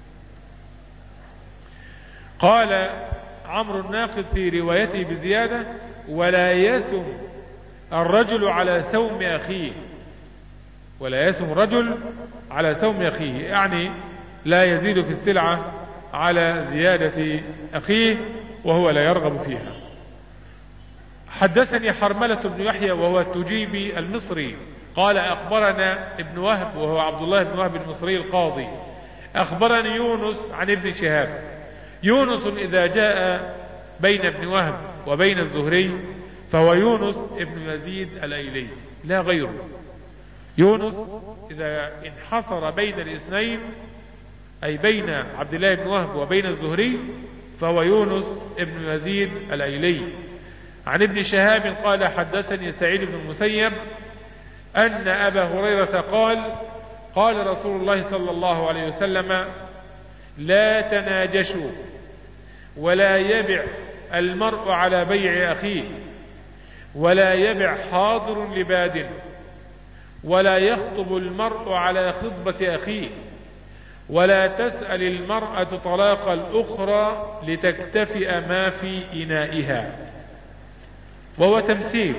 قال عمرو الناقد في روايته بزيادة ولا يسم الرجل على سوم أخيه، ولا يسم الرجل على سوم أخيه، يعني لا يزيد في السلعة على زيادة أخيه وهو لا يرغب فيها. حدثني حرملة بن يحيى وهو التجيبي المصري قال أخبرنا ابن وهب وهو عبد الله بن وهب المصري القاضي أخبرني يونس عن ابن شهاب. يونس إذا جاء بين ابن وهب وبين الزهري فهو يونس ابن يزيد الأيلي لا غيره. يونس إذا انحصر بين الاثنين أي بين عبد الله بن وهب وبين الزهري فهو يونس ابن يزيد الأيلي. عن ابن شهاب قال حدثني سعيد بن المسيب أن أبا هريرة قال قال رسول الله صلى الله عليه وسلم لا تناجشوا ولا يبع المرء على بيع أخيه ولا يبع حاضر لباد ولا يخطب المرء على خطبة أخيه ولا تسأل المرأة طلاق الأخرى لتكتفئ ما في إنائها، وهو تمثيل.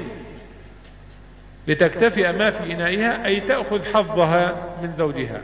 لتكتفئ ما في إنائها أي تأخذ حظها من زوجها.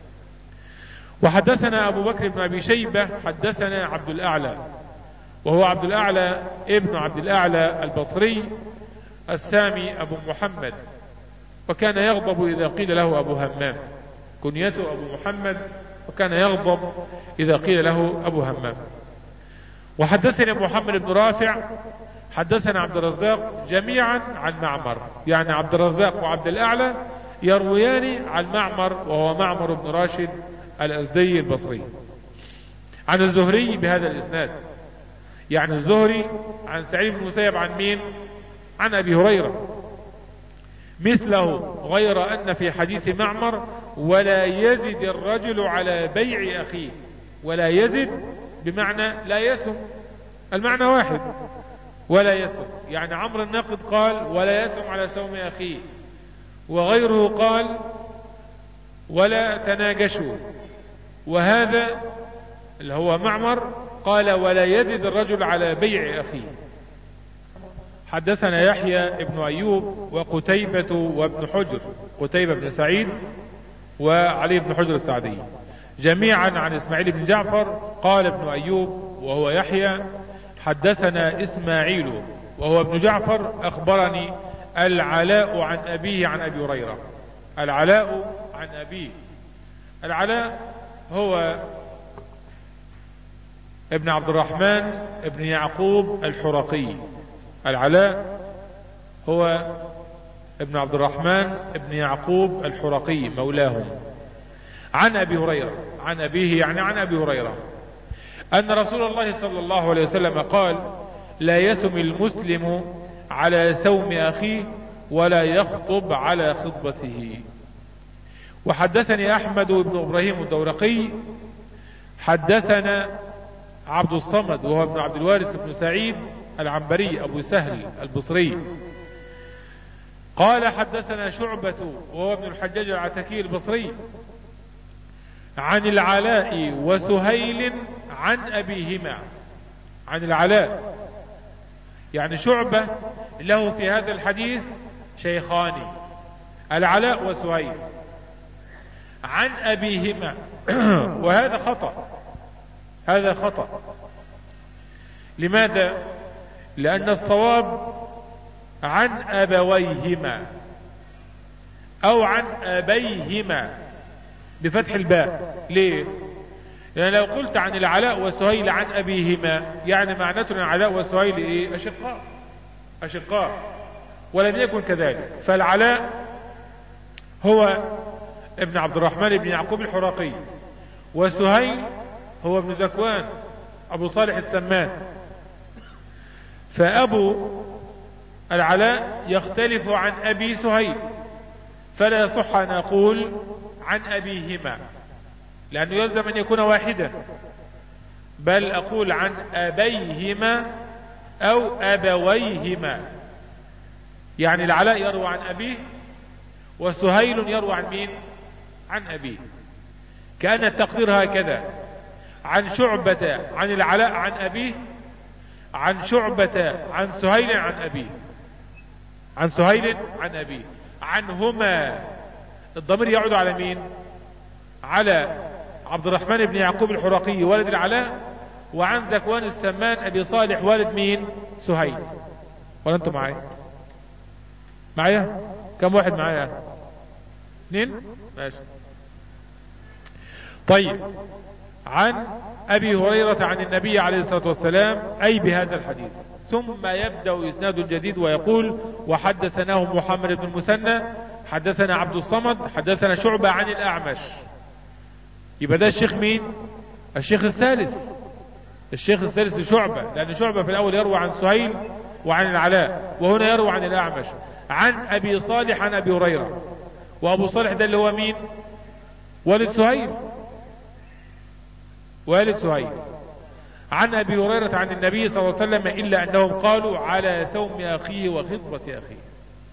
وحدثنا أبو بكر بن أبي شيبة حدثنا عبد الأعلى وهو عبد الأعلى ابن عبد الأعلى البصري السامي أبو محمد، وكان يغضب إذا قيل له أبو همام، كنيته أبو محمد، وكان يغضب إذا قيل له أبو همام. وحدثنا محمد بن رافع حدثنا عبد الرزاق جميعا عن معمر، يعني عبد الرزاق وعبد الأعلى يرويان عن معمر وهو معمر بن راشد الأزدي البصري عن الزهري بهذا الإسناد. يعني الزهري عن سعيد بن المسيب عن مين؟ عن أبي هريرة مثله، غير أن في حديث معمر ولا يزد الرجل على بيع أخيه. ولا يزد بمعنى لا يسم، المعنى واحد. ولا يسم يعني عمرو الناقد قال ولا يسم على سوم أخيه، وغيره قال ولا تناجشوا، وهذا اللي هو معمر قال ولا يزد الرجل على بيع أخيه. حدثنا يحيى ابن أيوب وقتيبة وابن حجر، قتيبة بن سعيد وعلي بن حجر السعدي، جميعا عن إسماعيل بن جعفر. قال ابن أيوب وهو يحيى حدثنا إسماعيل وهو ابن جعفر أخبرني العلاء عن أبيه عن أبي هريرة. العلاء عن أبيه، العلاء هو ابن عبد الرحمن ابن يعقوب الحرقي. العلاء هو ابن عبد الرحمن ابن يعقوب الحرقي مولاهم، عن أبي هريرة، عن أبيه يعني عن أبي هريرة أن رسول الله صلى الله عليه وسلم قال لا يسم المسلم على سوم أخيه ولا يخطب على خطبته. وحدثني أحمد بن إبراهيم الدورقي حدثنا عبد الصمد وهو ابن عبد الوارث بن سعيد العنبري أبو سهل البصري قال حدثنا شعبة وهو ابن الحجاج العتكي البصري عن العلاء وسهيل عن أبيهما. عن العلاء يعني شعبة له في هذا الحديث شيخان، العلاء وسهيل، عن أبيهما وهذا خطأ، هذا خطأ. لماذا؟ لأن الصواب عن أبويهما أو عن أبيهما بفتح الباء. ليه؟ لأن لو قلت عن العلاء وسهيل عن أبيهما يعني معناته أن العلاء وسهيل إيه؟ أشقاء، أشقاء، ولم يكن كذلك. فالعلاء هو ابن عبد الرحمن بن يعقوب الحرقي، وسهيل هو ابن ذكوان أبو صالح السمان. فأبو العلاء يختلف عن أبي سهيل، فلا يصح أن أقول عن أبيهما لأنه يلزم أن يكون واحدا، بل أقول عن أبيهما أو أبويهما. يعني العلاء يروى عن أبيه وسهيل يروى عن مين؟ عن أبيه. كان التقدير هكذا: عن شعبة عن العلاء عن أبيه، عن شعبة عن سهيل عن أبيه، عن سهيل عن أبيه، عنهما. الضمير يعود على مين؟ على عبد الرحمن بن يعقوب الحرقي والد العلاء، وعن ذكوان السمان أبي صالح والد مين؟ سهيل. ولا أنتم معايا؟ معايا؟ كم واحد معايا؟ اثنين؟ ماشي. طيب، عن أبي هريرة عن النبي عليه الصلاة والسلام أي بهذا الحديث. ثم يبدأ إسناد جديد ويقول: وحدثناه محمد بن المثنى حدثنا عبد الصمد حدثنا شعبة عن الأعمش. يبقى ده الشيخ مين؟ الشيخ الثالث، الشيخ الثالث لشعبة، لأن شعبة في الأول يروى عن سهيل وعن العلاء، وهنا يروى عن الأعمش عن أبي صالح عن أبي هريرة. وأبو صالح ده اللي هو مين؟ والد سهيل، والد سهيل، عن أبي هريرة عن النبي صلى الله عليه وسلم، إلا أنهم قالوا على سوم أخيه وخطبة أخيه.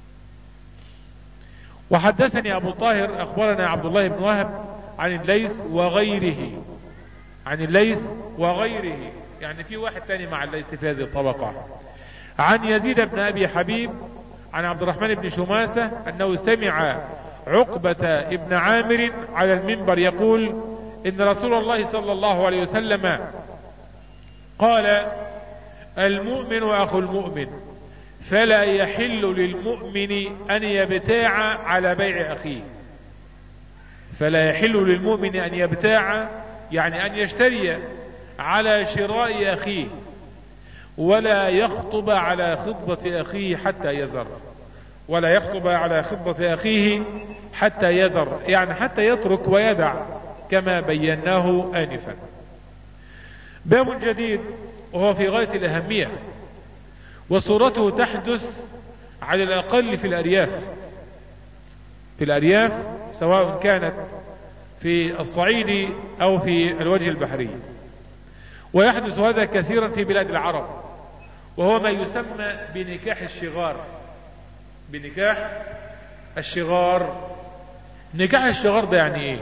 وحدثني أبو طاهر أخبرنا عبد الله بن وهب عن الليث وغيره، عن الليث وغيره يعني في واحد تاني مع الليث في هذه الطبقة، عن يزيد بن أبي حبيب عن عبد الرحمن بن شماسة أنه سمع عقبة ابن عامر على المنبر يقول: إن رسول الله صلى الله عليه وسلم قال: المؤمن أخو المؤمن، فلا يحل للمؤمن أن يبتاع على بيع أخيه. فلا يحل للمؤمن أن يبتاع يعني أن يشتري على شراء أخيه، ولا يخطب على خطبة أخيه حتى يذر، ولا يخطب على خطبة أخيه حتى يذر يعني حتى يترك ويدع، كما بيناه آنفا. باب جديد وهو في غاية الأهمية، وصورته تحدث على الأقل في الأرياف، في الأرياف سواء كانت في الصعيد أو في الوجه البحري، ويحدث هذا كثيرا في بلاد العرب، وهو ما يسمى بنكاح الشغار. بنكاح الشغار. نكاح الشغار ده يعني ايه؟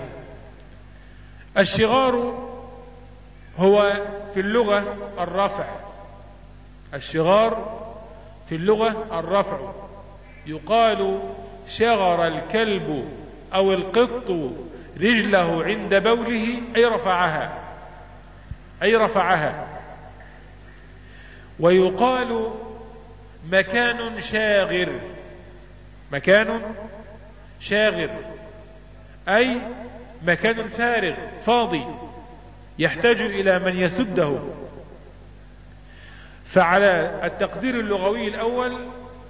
الشغار هو في اللغة الرفع. الشغار في اللغة الرفع. يقال شغر الكلب أو القط رجله عند بوله، أي رفعها، أي رفعها. ويقال مكان شاغر. مكان شاغر أي مكان فارغ فاضي يحتاج إلى من يسده. فعلى التقدير اللغوي الأول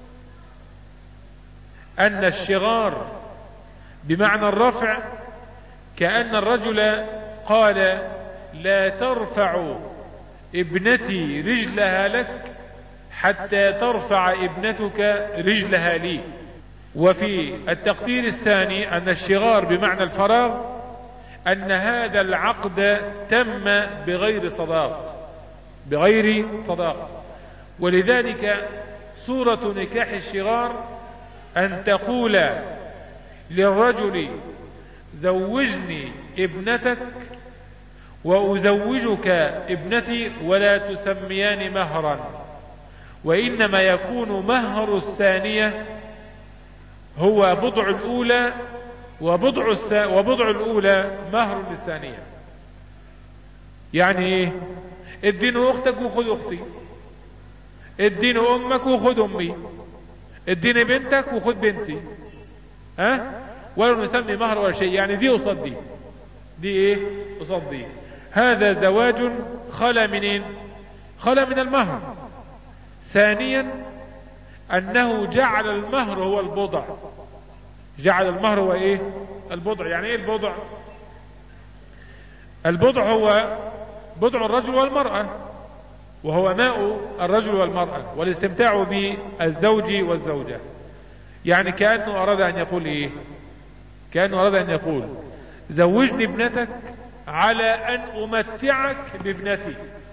أن الشغار بمعنى الرفع، كأن الرجل قال لا ترفع ابنتي رجلها لك حتى ترفع ابنتك رجلها لي. وفي التقدير الثاني أن الشغار بمعنى الفراغ، أن هذا العقد تم بغير صداق، بغير صداق. ولذلك صورة نكاح الشغار أن تقول للرجل زوجني ابنتك وأزوجك ابنتي، ولا تسميان مهرا، وإنما يكون مهر الثانية هو بضع الأولى، وبضع, الث... وبضع الأولى مهر للثانية. يعني ايه؟ ادينه أختك وخذ أختي، ادينه أمك وخذ أمي، اديني بنتك وخذ بنتي، ها؟ ولا نسمي مهر ولا شيء. يعني دي قصاد دي، دي ايه قصاد دي. هذا زواج خلا منين؟ خلا من المهر. ثانيا أنه جعل المهر هو البضع. جعل المهر هو ايه؟ البضع. يعني ايه البضع؟ البضع هو بضع الرجل والمرأة، وهو ماء الرجل والمرأة، والاستمتاع بالزوج والزوجة. يعني كأنه أراد أن يقول ايه؟ كأنه أراد أن يقول زوجني ابنتك على أن أمتعك بابنتي،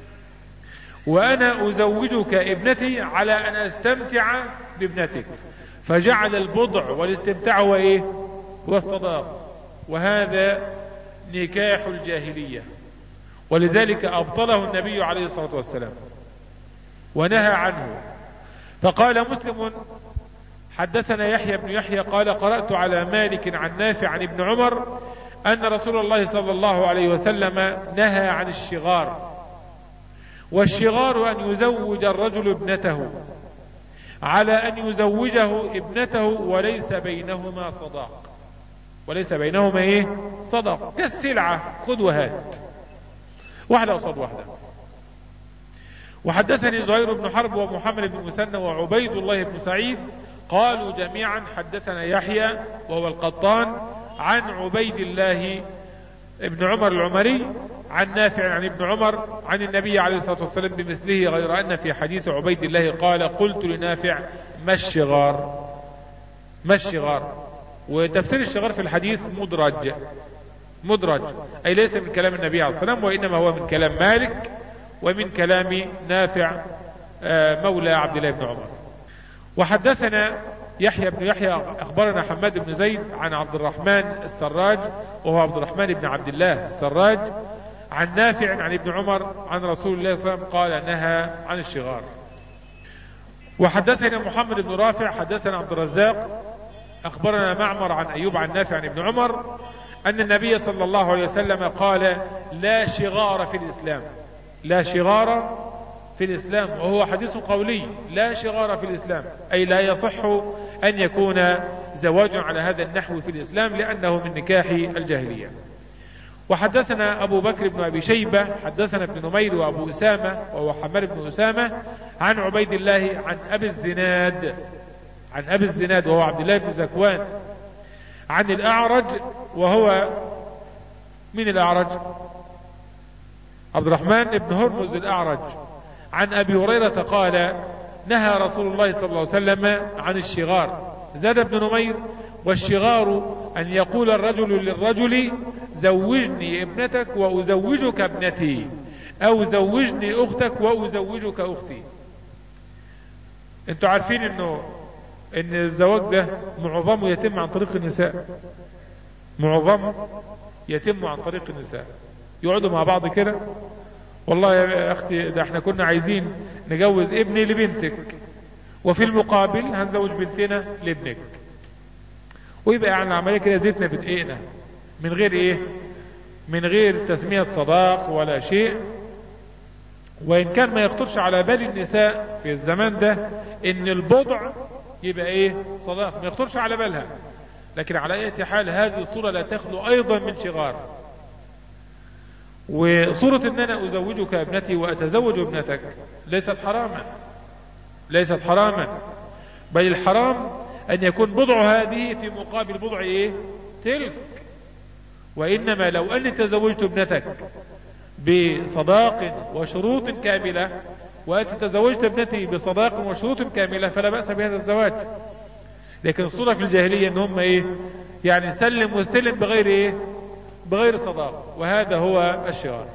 وأنا أزوجك ابنتي على أن أستمتع بابنتك. فجعل البضع والاستمتاع هو ايه؟ هو الصداق. وهذا نكاح الجاهلية، ولذلك أبطله النبي عليه الصلاة والسلام ونهى عنه. فقال مسلم حدثنا يحيى بن يحيى قال قرأت على مالك عن نافع عن ابن عمر أن رسول الله صلى الله عليه وسلم نهى عن الشغار. والشغار أن يزوج الرجل ابنته على أن يزوجه ابنته وليس بينهما صداق. وليس بينهما ايه؟ صداق. كالسلعة خذ وهات، واحدة قصاد واحدة. وحدثني زهير بن حرب ومحمد بن مسنى وعبيد الله بن سعيد قالوا جميعا حدثنا يحيى وهو القطان عن عبيد الله ابن عمر العمري عن نافع عن ابن عمر عن النبي عليه الصلاة والسلام بمثله، غير أن في حديث عبيد الله قال قلت لنافع ما الشغار؟ ما الشغار؟ وتفسير الشغار في الحديث مدرج، مدرج أي ليس من كلام النبي عليه الصلاة والسلام، وإنما هو من كلام مالك ومن كلام نافع مولى عبد الله بن عمر. وحدثنا يحيى بن يحيى أخبرنا حماد بن زيد عن عبد الرحمن السراج وهو عبد الرحمن بن عبد الله السراج عن نافع عن ابن عمر عن رسول الله صلى الله عليه وسلم قال نهى عن الشغار. وحدثنا محمد بن رافع حدثنا عبد الرزاق أخبرنا معمر عن أيوب عن نافع عن ابن عمر أن النبي صلى الله عليه وسلم قال لا شغار في الإسلام. لا شغار في الإسلام، وهو حديث قولي. لا شغار في الإسلام أي لا يصح أن يكون زواج على هذا النحو في الإسلام، لأنه من نكاح الجاهلية. وحدثنا أبو بكر بن أبي شيبة حدثنا ابن نمير وأبو أسامة وهو حمار بن أسامة عن عبيد الله عن أبي الزناد عن أبي الزناد وهو عبد الله بن زكوان عن الأعرج وهو من الأعرج؟ عبد الرحمن بن هرمز الأعرج عن أبي هريرة قال نهى رسول الله صلى الله عليه وسلم عن الشغار. زاد ابن نمير والشغار أن يقول الرجل للرجل زوجني ابنتك وأزوجك ابنتي، أو زوجني أختك وأزوجك أختي. انتوا عارفين انه ان الزواج ده معظمه يتم عن طريق النساء، معظمه يتم عن طريق النساء. يقعدوا مع بعض كده، والله يا اختي ده احنا كنا عايزين نجوز ابني لبنتك، وفي المقابل هنزوج بنتنا لابنك، ويبقى يعني العمليه كده زيتنا في دقيقنا، من غير ايه؟ من غير تسميه صداق ولا شيء. وان كان ما يخطرش على بال النساء في الزمان ده ان البضع يبقى ايه؟ صداق، ما يخطرش على بالها. لكن على اي حال هذه الصورة لا تخلو ايضا من شغار. وصورة ان انا ازوجك ابنتي واتزوج ابنتك ليست حراما، ليست حراما، بل الحرام ان يكون بضع هذه في مقابل بضع ايه؟ تلك. وانما لو اني تزوجت ابنتك بصداق وشروط كاملة، وأنت تزوجت ابنتي بصداق وشروط كاملة، فلا بأس بهذا الزواج. لكن الصورة في الجاهلية ان هم ايه؟ يعني سلم واستلم بغير ايه؟ بغير صداق، وهذا هو الشغار.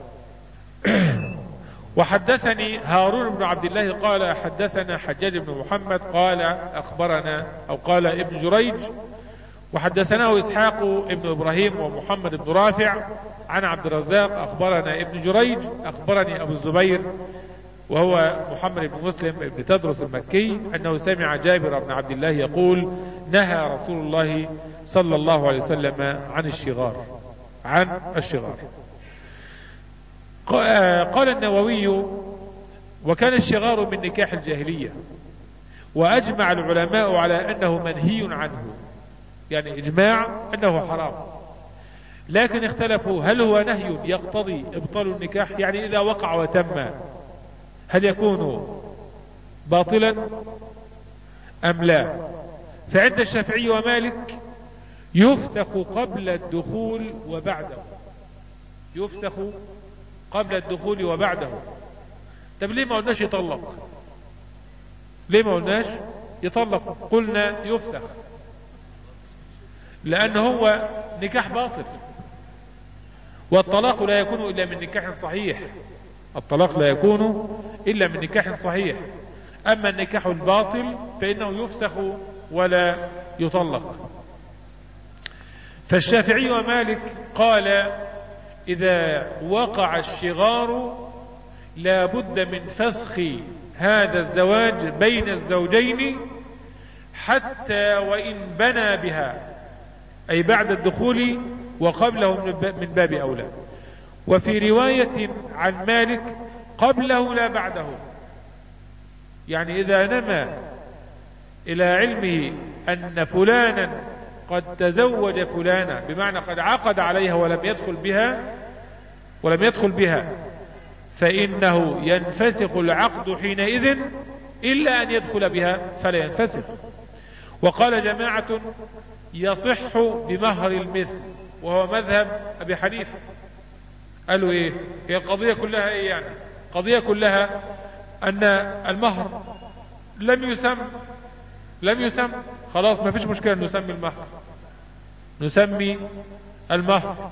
وحدثني هارون بن عبد الله قال حدثنا حجاج بن محمد قال أخبرنا أو قال ابن جريج، وحدثناه إسحاق ابن إبراهيم ومحمد بن رافع عن عبد الرزاق أخبرنا ابن جريج أخبرني أبو الزبير وهو محمد بن مسلم بن تدرس المكي أنه سمع جابر بن عبد الله يقول نهى رسول الله صلى الله عليه وسلم عن الشغار، عن الشغار. قال النووي وكان الشغار من نكاح الجاهلية، وأجمع العلماء على أنه منهي عنه، يعني إجماع أنه حرام. لكن اختلفوا هل هو نهي يقتضي إبطال النكاح، يعني إذا وقع وتم هل يكون باطلا أم لا؟ فعند الشافعي ومالك يفسخ قبل الدخول وبعده، يفسخ قبل الدخول وبعده. طب ليه ما قلناش يطلق؟ ليه ما قلناش يطلق؟ قلنا يفسخ لأن هو نكاح باطل، والطلاق لا يكون إلا من نكاح صحيح، الطلاق لا يكون إلا من نكاح صحيح. أما النكاح الباطل فإنه يفسخ ولا يطلق. فالشافعي ومالك قال إذا وقع الشغار لا بد من فسخ هذا الزواج بين الزوجين حتى وإن بنى بها، أي بعد الدخول وقبله من باب أولى. وفي رواية عن مالك قبله لا بعده، يعني إذا نمى إلى علمه أن فلانا قد تزوج فلانا، بمعنى قد عقد عليها ولم يدخل بها ولم يدخل بها فإنه ينفسخ العقد حينئذ إلا أن يدخل بها فلا ينفسخ. وقال جماعة يصح بمهر المثل، وهو مذهب أبي حنيفة. قالوا إيه؟ هي القضية كلها إيه يعني؟ القضية كلها أن المهر لم يسم لم يسم خلاص ما فيش مشكلة نسمي المهر، نسمي المهر.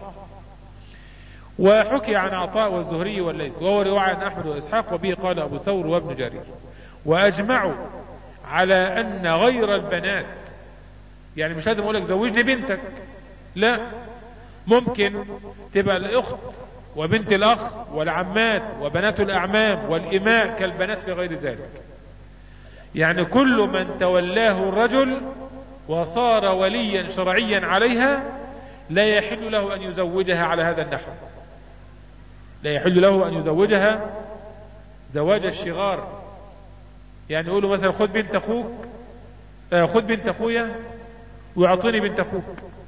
وحكي عن عطاء والزهري والليث، وهو رواية عن أحمد وإسحاق، وبه قال أبو ثور وابن جرير. وأجمعوا على أن غير البنات، يعني مش لازم أقول لك زوجني بنتك، لا، ممكن تبقى الأخت وبنت الأخ والعمات وبنات الأعمام والإماء كالبنات في غير ذلك. يعني كل من تولاه الرجل وصار وليا شرعيا عليها لا يحل له أن يزوجها على هذا النحو، لا يحل له أن يزوجها زواج الشغار. يعني يقولوا مثلا خد بنت أخوك، آه خد بنت أخويا ويعطيني بنت أخوك،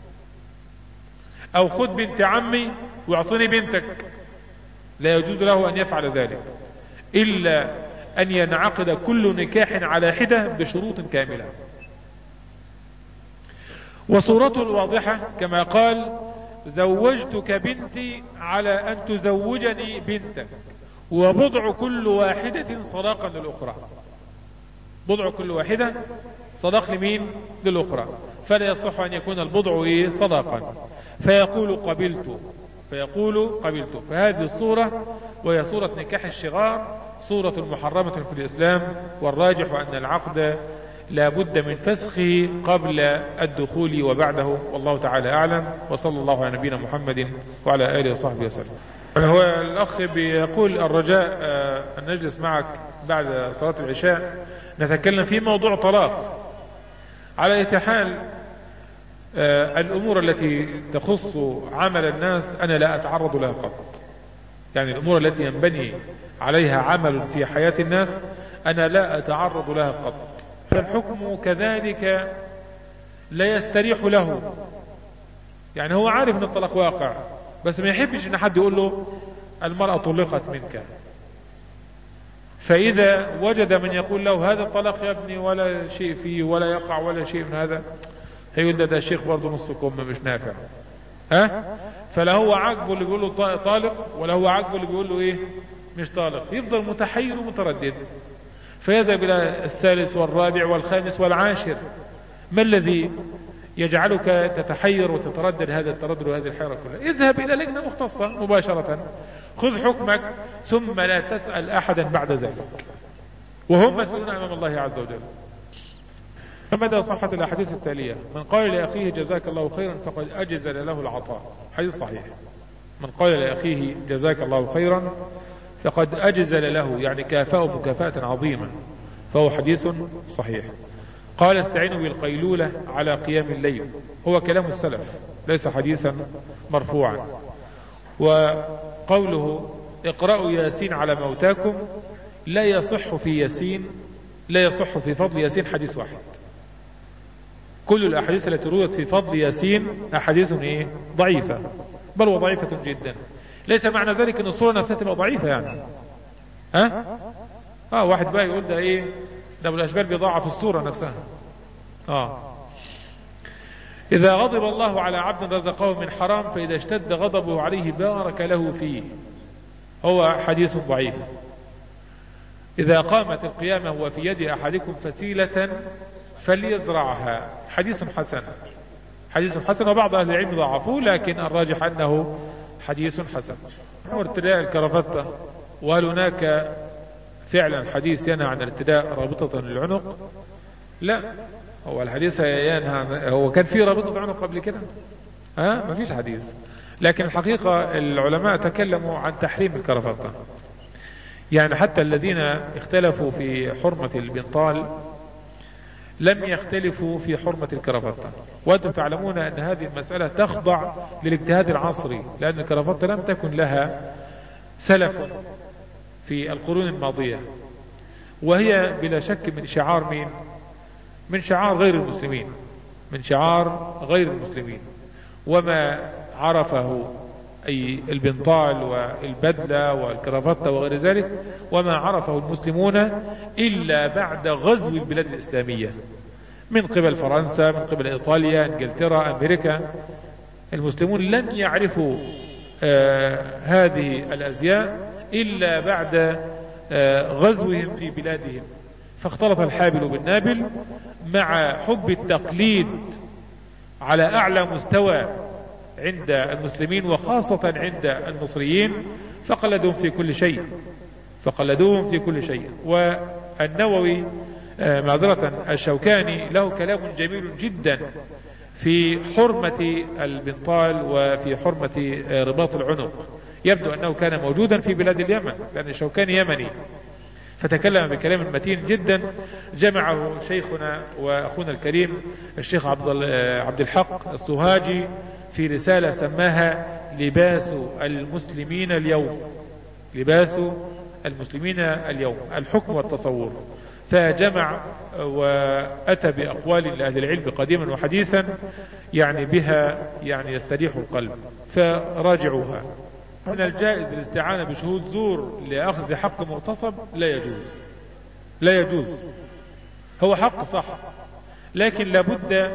أو خد بنت عمي ويعطيني بنتك، لا يجوز له أن يفعل ذلك إلا أن ينعقد كل نكاح على حدة بشروط كاملة. وصورته الواضحة كما قال زوجتك بنتي على أن تزوجني بنتك، وبضع كل واحدة صداقا للأخرى. بضع كل واحدة صداق لمين؟ للأخرى. فلا يصح أن يكون البضع إيه؟ صداقا. فيقول قبلت، فيقول قبلت. فهذه الصورة وهي صورة نكاح الشغار صورة محرمة في الإسلام، والراجح أن العقد لا بد من فسخه قبل الدخول وبعده، والله تعالى أعلم. وصلى الله على نبينا محمد وعلى آله وصحبه وسلم. هو الأخ بيقول الرجاء أن نجلس معك بعد صلاة العشاء نتكلم في موضوع طلاق. على أي حال الأمور التي تخص عمل الناس أنا لا أتعرض لها قط، يعني الأمور التي ينبني عليها عمل في حياة الناس أنا لا أتعرض لها قط. فالحكم كذلك لا يستريح له، يعني هو عارف أن الطلاق واقع بس ما يحبش أن حد يقول له المرأة طلقت منك. فإذا وجد من يقول له هذا الطلاق يا ابني ولا شيء فيه ولا يقع ولا شيء من هذا، هيقول ده ده الشيخ برضه نص كم مش نافع. ها؟ فلا هو عاجبه اللي بيقول له طالق ولا هو عاجبه اللي بيقول له ايه مش طالق، يفضل متحير ومتردد، فيذهب الى الثالث والرابع والخامس والعاشر. ما الذي يجعلك تتحير وتتردد هذا التردد وهذه الحيرة كلها؟ اذهب الى لجنة مختصة مباشرة، خذ حكمك ثم لا تسأل احدا بعد ذلك، وهم مسؤولون امام الله عز وجل. فمدى صحة الاحاديث التالية: من قال لاخيه جزاك الله خيرا فقد اجزل له العطاء، حديث صحيح. من قال لاخيه جزاك الله خيرا فقد اجزل له، يعني كافأه مكافأة عظيمة، فهو حديث صحيح. قال استعينوا بالقيلولة على قيام الليل، هو كلام السلف ليس حديثا مرفوعا. وقوله اقرأوا ياسين على موتاكم لا يصح في ياسين، لا يصح في فضل ياسين حديث واحد. كل الأحاديث التي رويت في فضل ياسين أحاديث إيه؟ ضعيفة، بل وضعيفة جدا. ليس معنى ذلك أن الصورة نفسها تبقى ضعيفة يعني. ها؟ آه واحد بقى يقول ده إيه؟ ده بالأشبال بيضاعف الصورة نفسها. آه إذا غضب الله على عبد رزقه من حرام فإذا اشتد غضبه عليه بارك له فيه، هو حديث ضعيف. إذا قامت القيامة وفي يد أحدكم فسيلة فليزرعها، حديث حسن، حديث حسن. وبعض أهل العلم ضعفوه لكن الراجح أنه حديث حسن. ارتداء الكرافتة، وهل هناك فعلا حديث ينهى عن ارتداء رابطة للعنق؟ لا، هو الحديث ينهى، هو كان في رابطة عنق قبل كده؟ ها؟ ما فيش حديث. لكن الحقيقة العلماء تكلموا عن تحريم الكرافتة، يعني حتى الذين اختلفوا في حرمة البنطال لم يختلفوا في حرمة الكرافتة. وأنتم تعلمون أن هذه المسألة تخضع للاجتهاد العصري، لأن الكرافتة لم تكن لها سلف في القرون الماضية، وهي بلا شك من شعار مين؟ من شعار غير المسلمين، من شعار غير المسلمين. وما عرفه أي البنطال والبدلة والكرافتة وغير ذلك، وما عرفه المسلمون إلا بعد غزو البلاد الإسلامية من قبل فرنسا، من قبل إيطاليا، إنجلترا، أمريكا. المسلمون لم يعرفوا آه هذه الأزياء إلا بعد آه غزوهم في بلادهم، فاختلط الحابل بالنابل مع حب التقليد على أعلى مستوى عند المسلمين وخاصة عند المصريين، فقلدوهم في كل شيء، فقلدوهم في كل شيء. والنووي معذرة الشوكاني له كلام جميل جدا في حرمة البنطال وفي حرمة رباط العنق. يبدو أنه كان موجودا في بلاد اليمن، لأن الشوكاني يمني، فتكلم بكلام متين جدا جمعه شيخنا وأخونا الكريم الشيخ عبد الحق السوهاجي في رسالة سماها لباس المسلمين اليوم، لباس المسلمين اليوم، الحكم والتصور. فجمع وأتى بأقوال لأهل العلم قديما وحديثا يعني بها يعني يستريح القلب، فراجعوها. من الجائز الاستعانة بشهود زور لأخذ حق مغتصب؟ لا يجوز، لا يجوز. هو حق صح، لكن لابد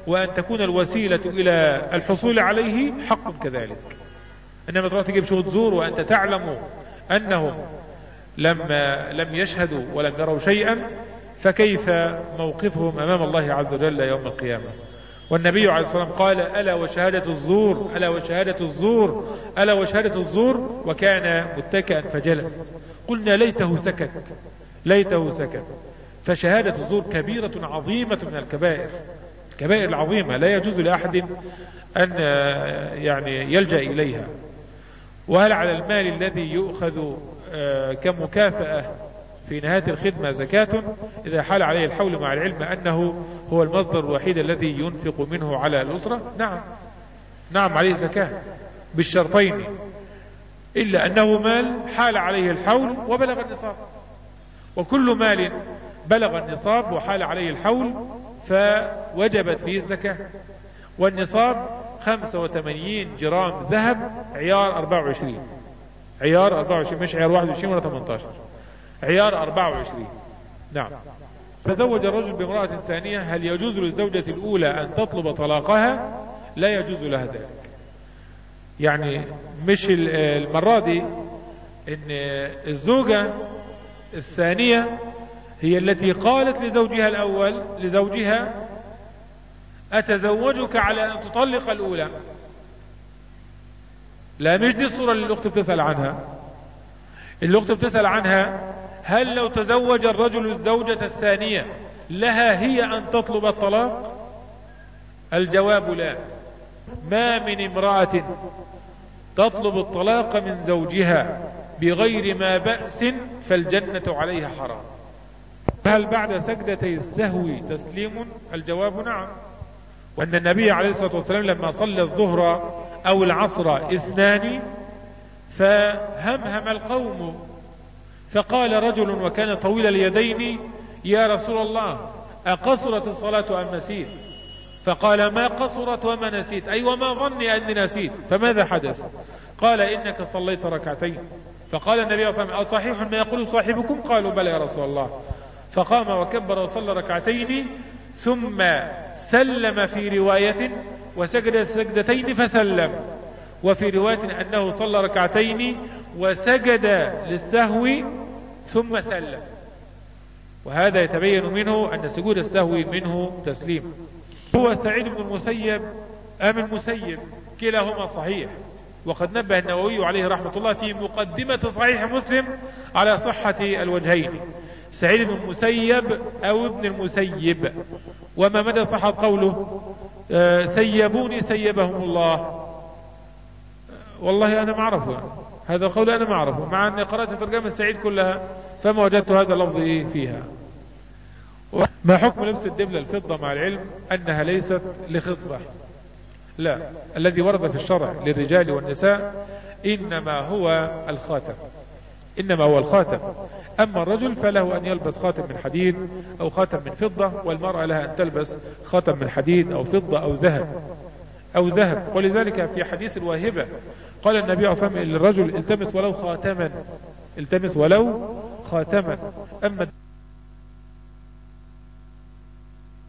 وأن تكون الوسيلة إلى الحصول عليه حق كذلك. إنما تروح تجيب شهود زور وأنت تعلم أنهم لما لم يشهدوا ولم يروا شيئا، فكيف موقفهم أمام الله عز وجل يوم القيامة؟ والنبي عليه الصلاة والسلام قال: ألا وشهادة الزور، ألا وشهادة الزور، ألا وشهادة الزور، وكان متكئا فجلس. قلنا ليته سكت، ليته سكت. فشهادة الزور كبيرة عظيمة من الكبائر، الكبائر العظيمة لا يجوز لأحد أن يعني يلجأ إليها. وهل على المال الذي يؤخذ كمكافأة في نهاية الخدمة زكاة إذا حال عليه الحول، مع العلم أنه هو المصدر الوحيد الذي ينفق منه على الأسرة؟ نعم، نعم عليه زكاة بالشرطين، إلا أنه مال حال عليه الحول وبلغ النصاب. وكل مال بلغ النصاب وحال عليه الحول فوجبت فيه الزكاة. والنصاب خمسة وثمانين جرام ذهب عيار أربعة وعشرين، عيار أربعة وعشرين، مش عيار واحد وعشرين ولا ثمانية عشر، عيار أربعة وعشرين. نعم. تزوج الرجل بامرأة ثانية، هل يجوز للزوجة الأولى أن تطلب طلاقها؟ لا يجوز لها ذلك. يعني مش المرة دي إن الزوجة الثانية هي التي قالت لزوجها الأول، لزوجها: أتزوجك على أن تطلق الأولى. لا، مش دي الصورة اللي الأخت بتسأل عنها. الأخت بتسأل عنها: هل لو تزوج الرجل الزوجة الثانية لها هي أن تطلب الطلاق؟ الجواب لا. ما من امرأة تطلب الطلاق من زوجها بغير ما بأس فالجنة عليها حرام. هل بعد سجدتي السهو تسليم؟ الجواب نعم. وأن النبي عليه الصلاة والسلام لما صلى الظهر أو العصر اثنان فهمهم القوم، فقال رجل وكان طويل اليدين: يا رسول الله، أقصرت الصلاة أم نسيت؟ فقال: ما قصرت وما نسيت، أي وما ظني أني نسيت. فماذا حدث؟ قال: إنك صليت ركعتين. فقال النبي صلى الله عليه وسلم: أصحيح ما يقول صاحبكم؟ قالوا: بلى يا رسول الله. فقام وكبر وصلى ركعتين، ثم سلم في رواية وسجد سجدتين فسلم، وفي رواية أنه صلى ركعتين وسجد للسهو ثم سلم. وهذا يتبين منه أن سجود السهو منه تسليم. هو سعيد بن المسيب أم المسيب؟ كلاهما صحيح. وقد نبه النووي عليه رحمة الله في مقدمة صحيح مسلم على صحة الوجهين: سعيد بن المسيب أو ابن المسيب. وما مدى صحة قوله آه سيبوني سيبهم الله؟ والله أنا ما أعرفه، هذا القول أنا ما أعرفه، مع أني قرأت ترجمة سعيد كلها فما وجدت هذا اللفظ فيها. ما حكم لبس الدبلة الفضة مع العلم أنها ليست لخطبة؟ لا، الذي ورد في الشرع للرجال والنساء إنما هو الخاتم، إنما هو الخاتم. أما الرجل فله أن يلبس خاتم من حديد أو خاتم من فضة، والمرأة لها أن تلبس خاتم من حديد أو فضة أو ذهب أو ذهب. ولذلك في حديث الواهبة قال النبي عليه الصلاة والسلام للرجل: التمس ولو خاتما، التمس ولو خاتما. أما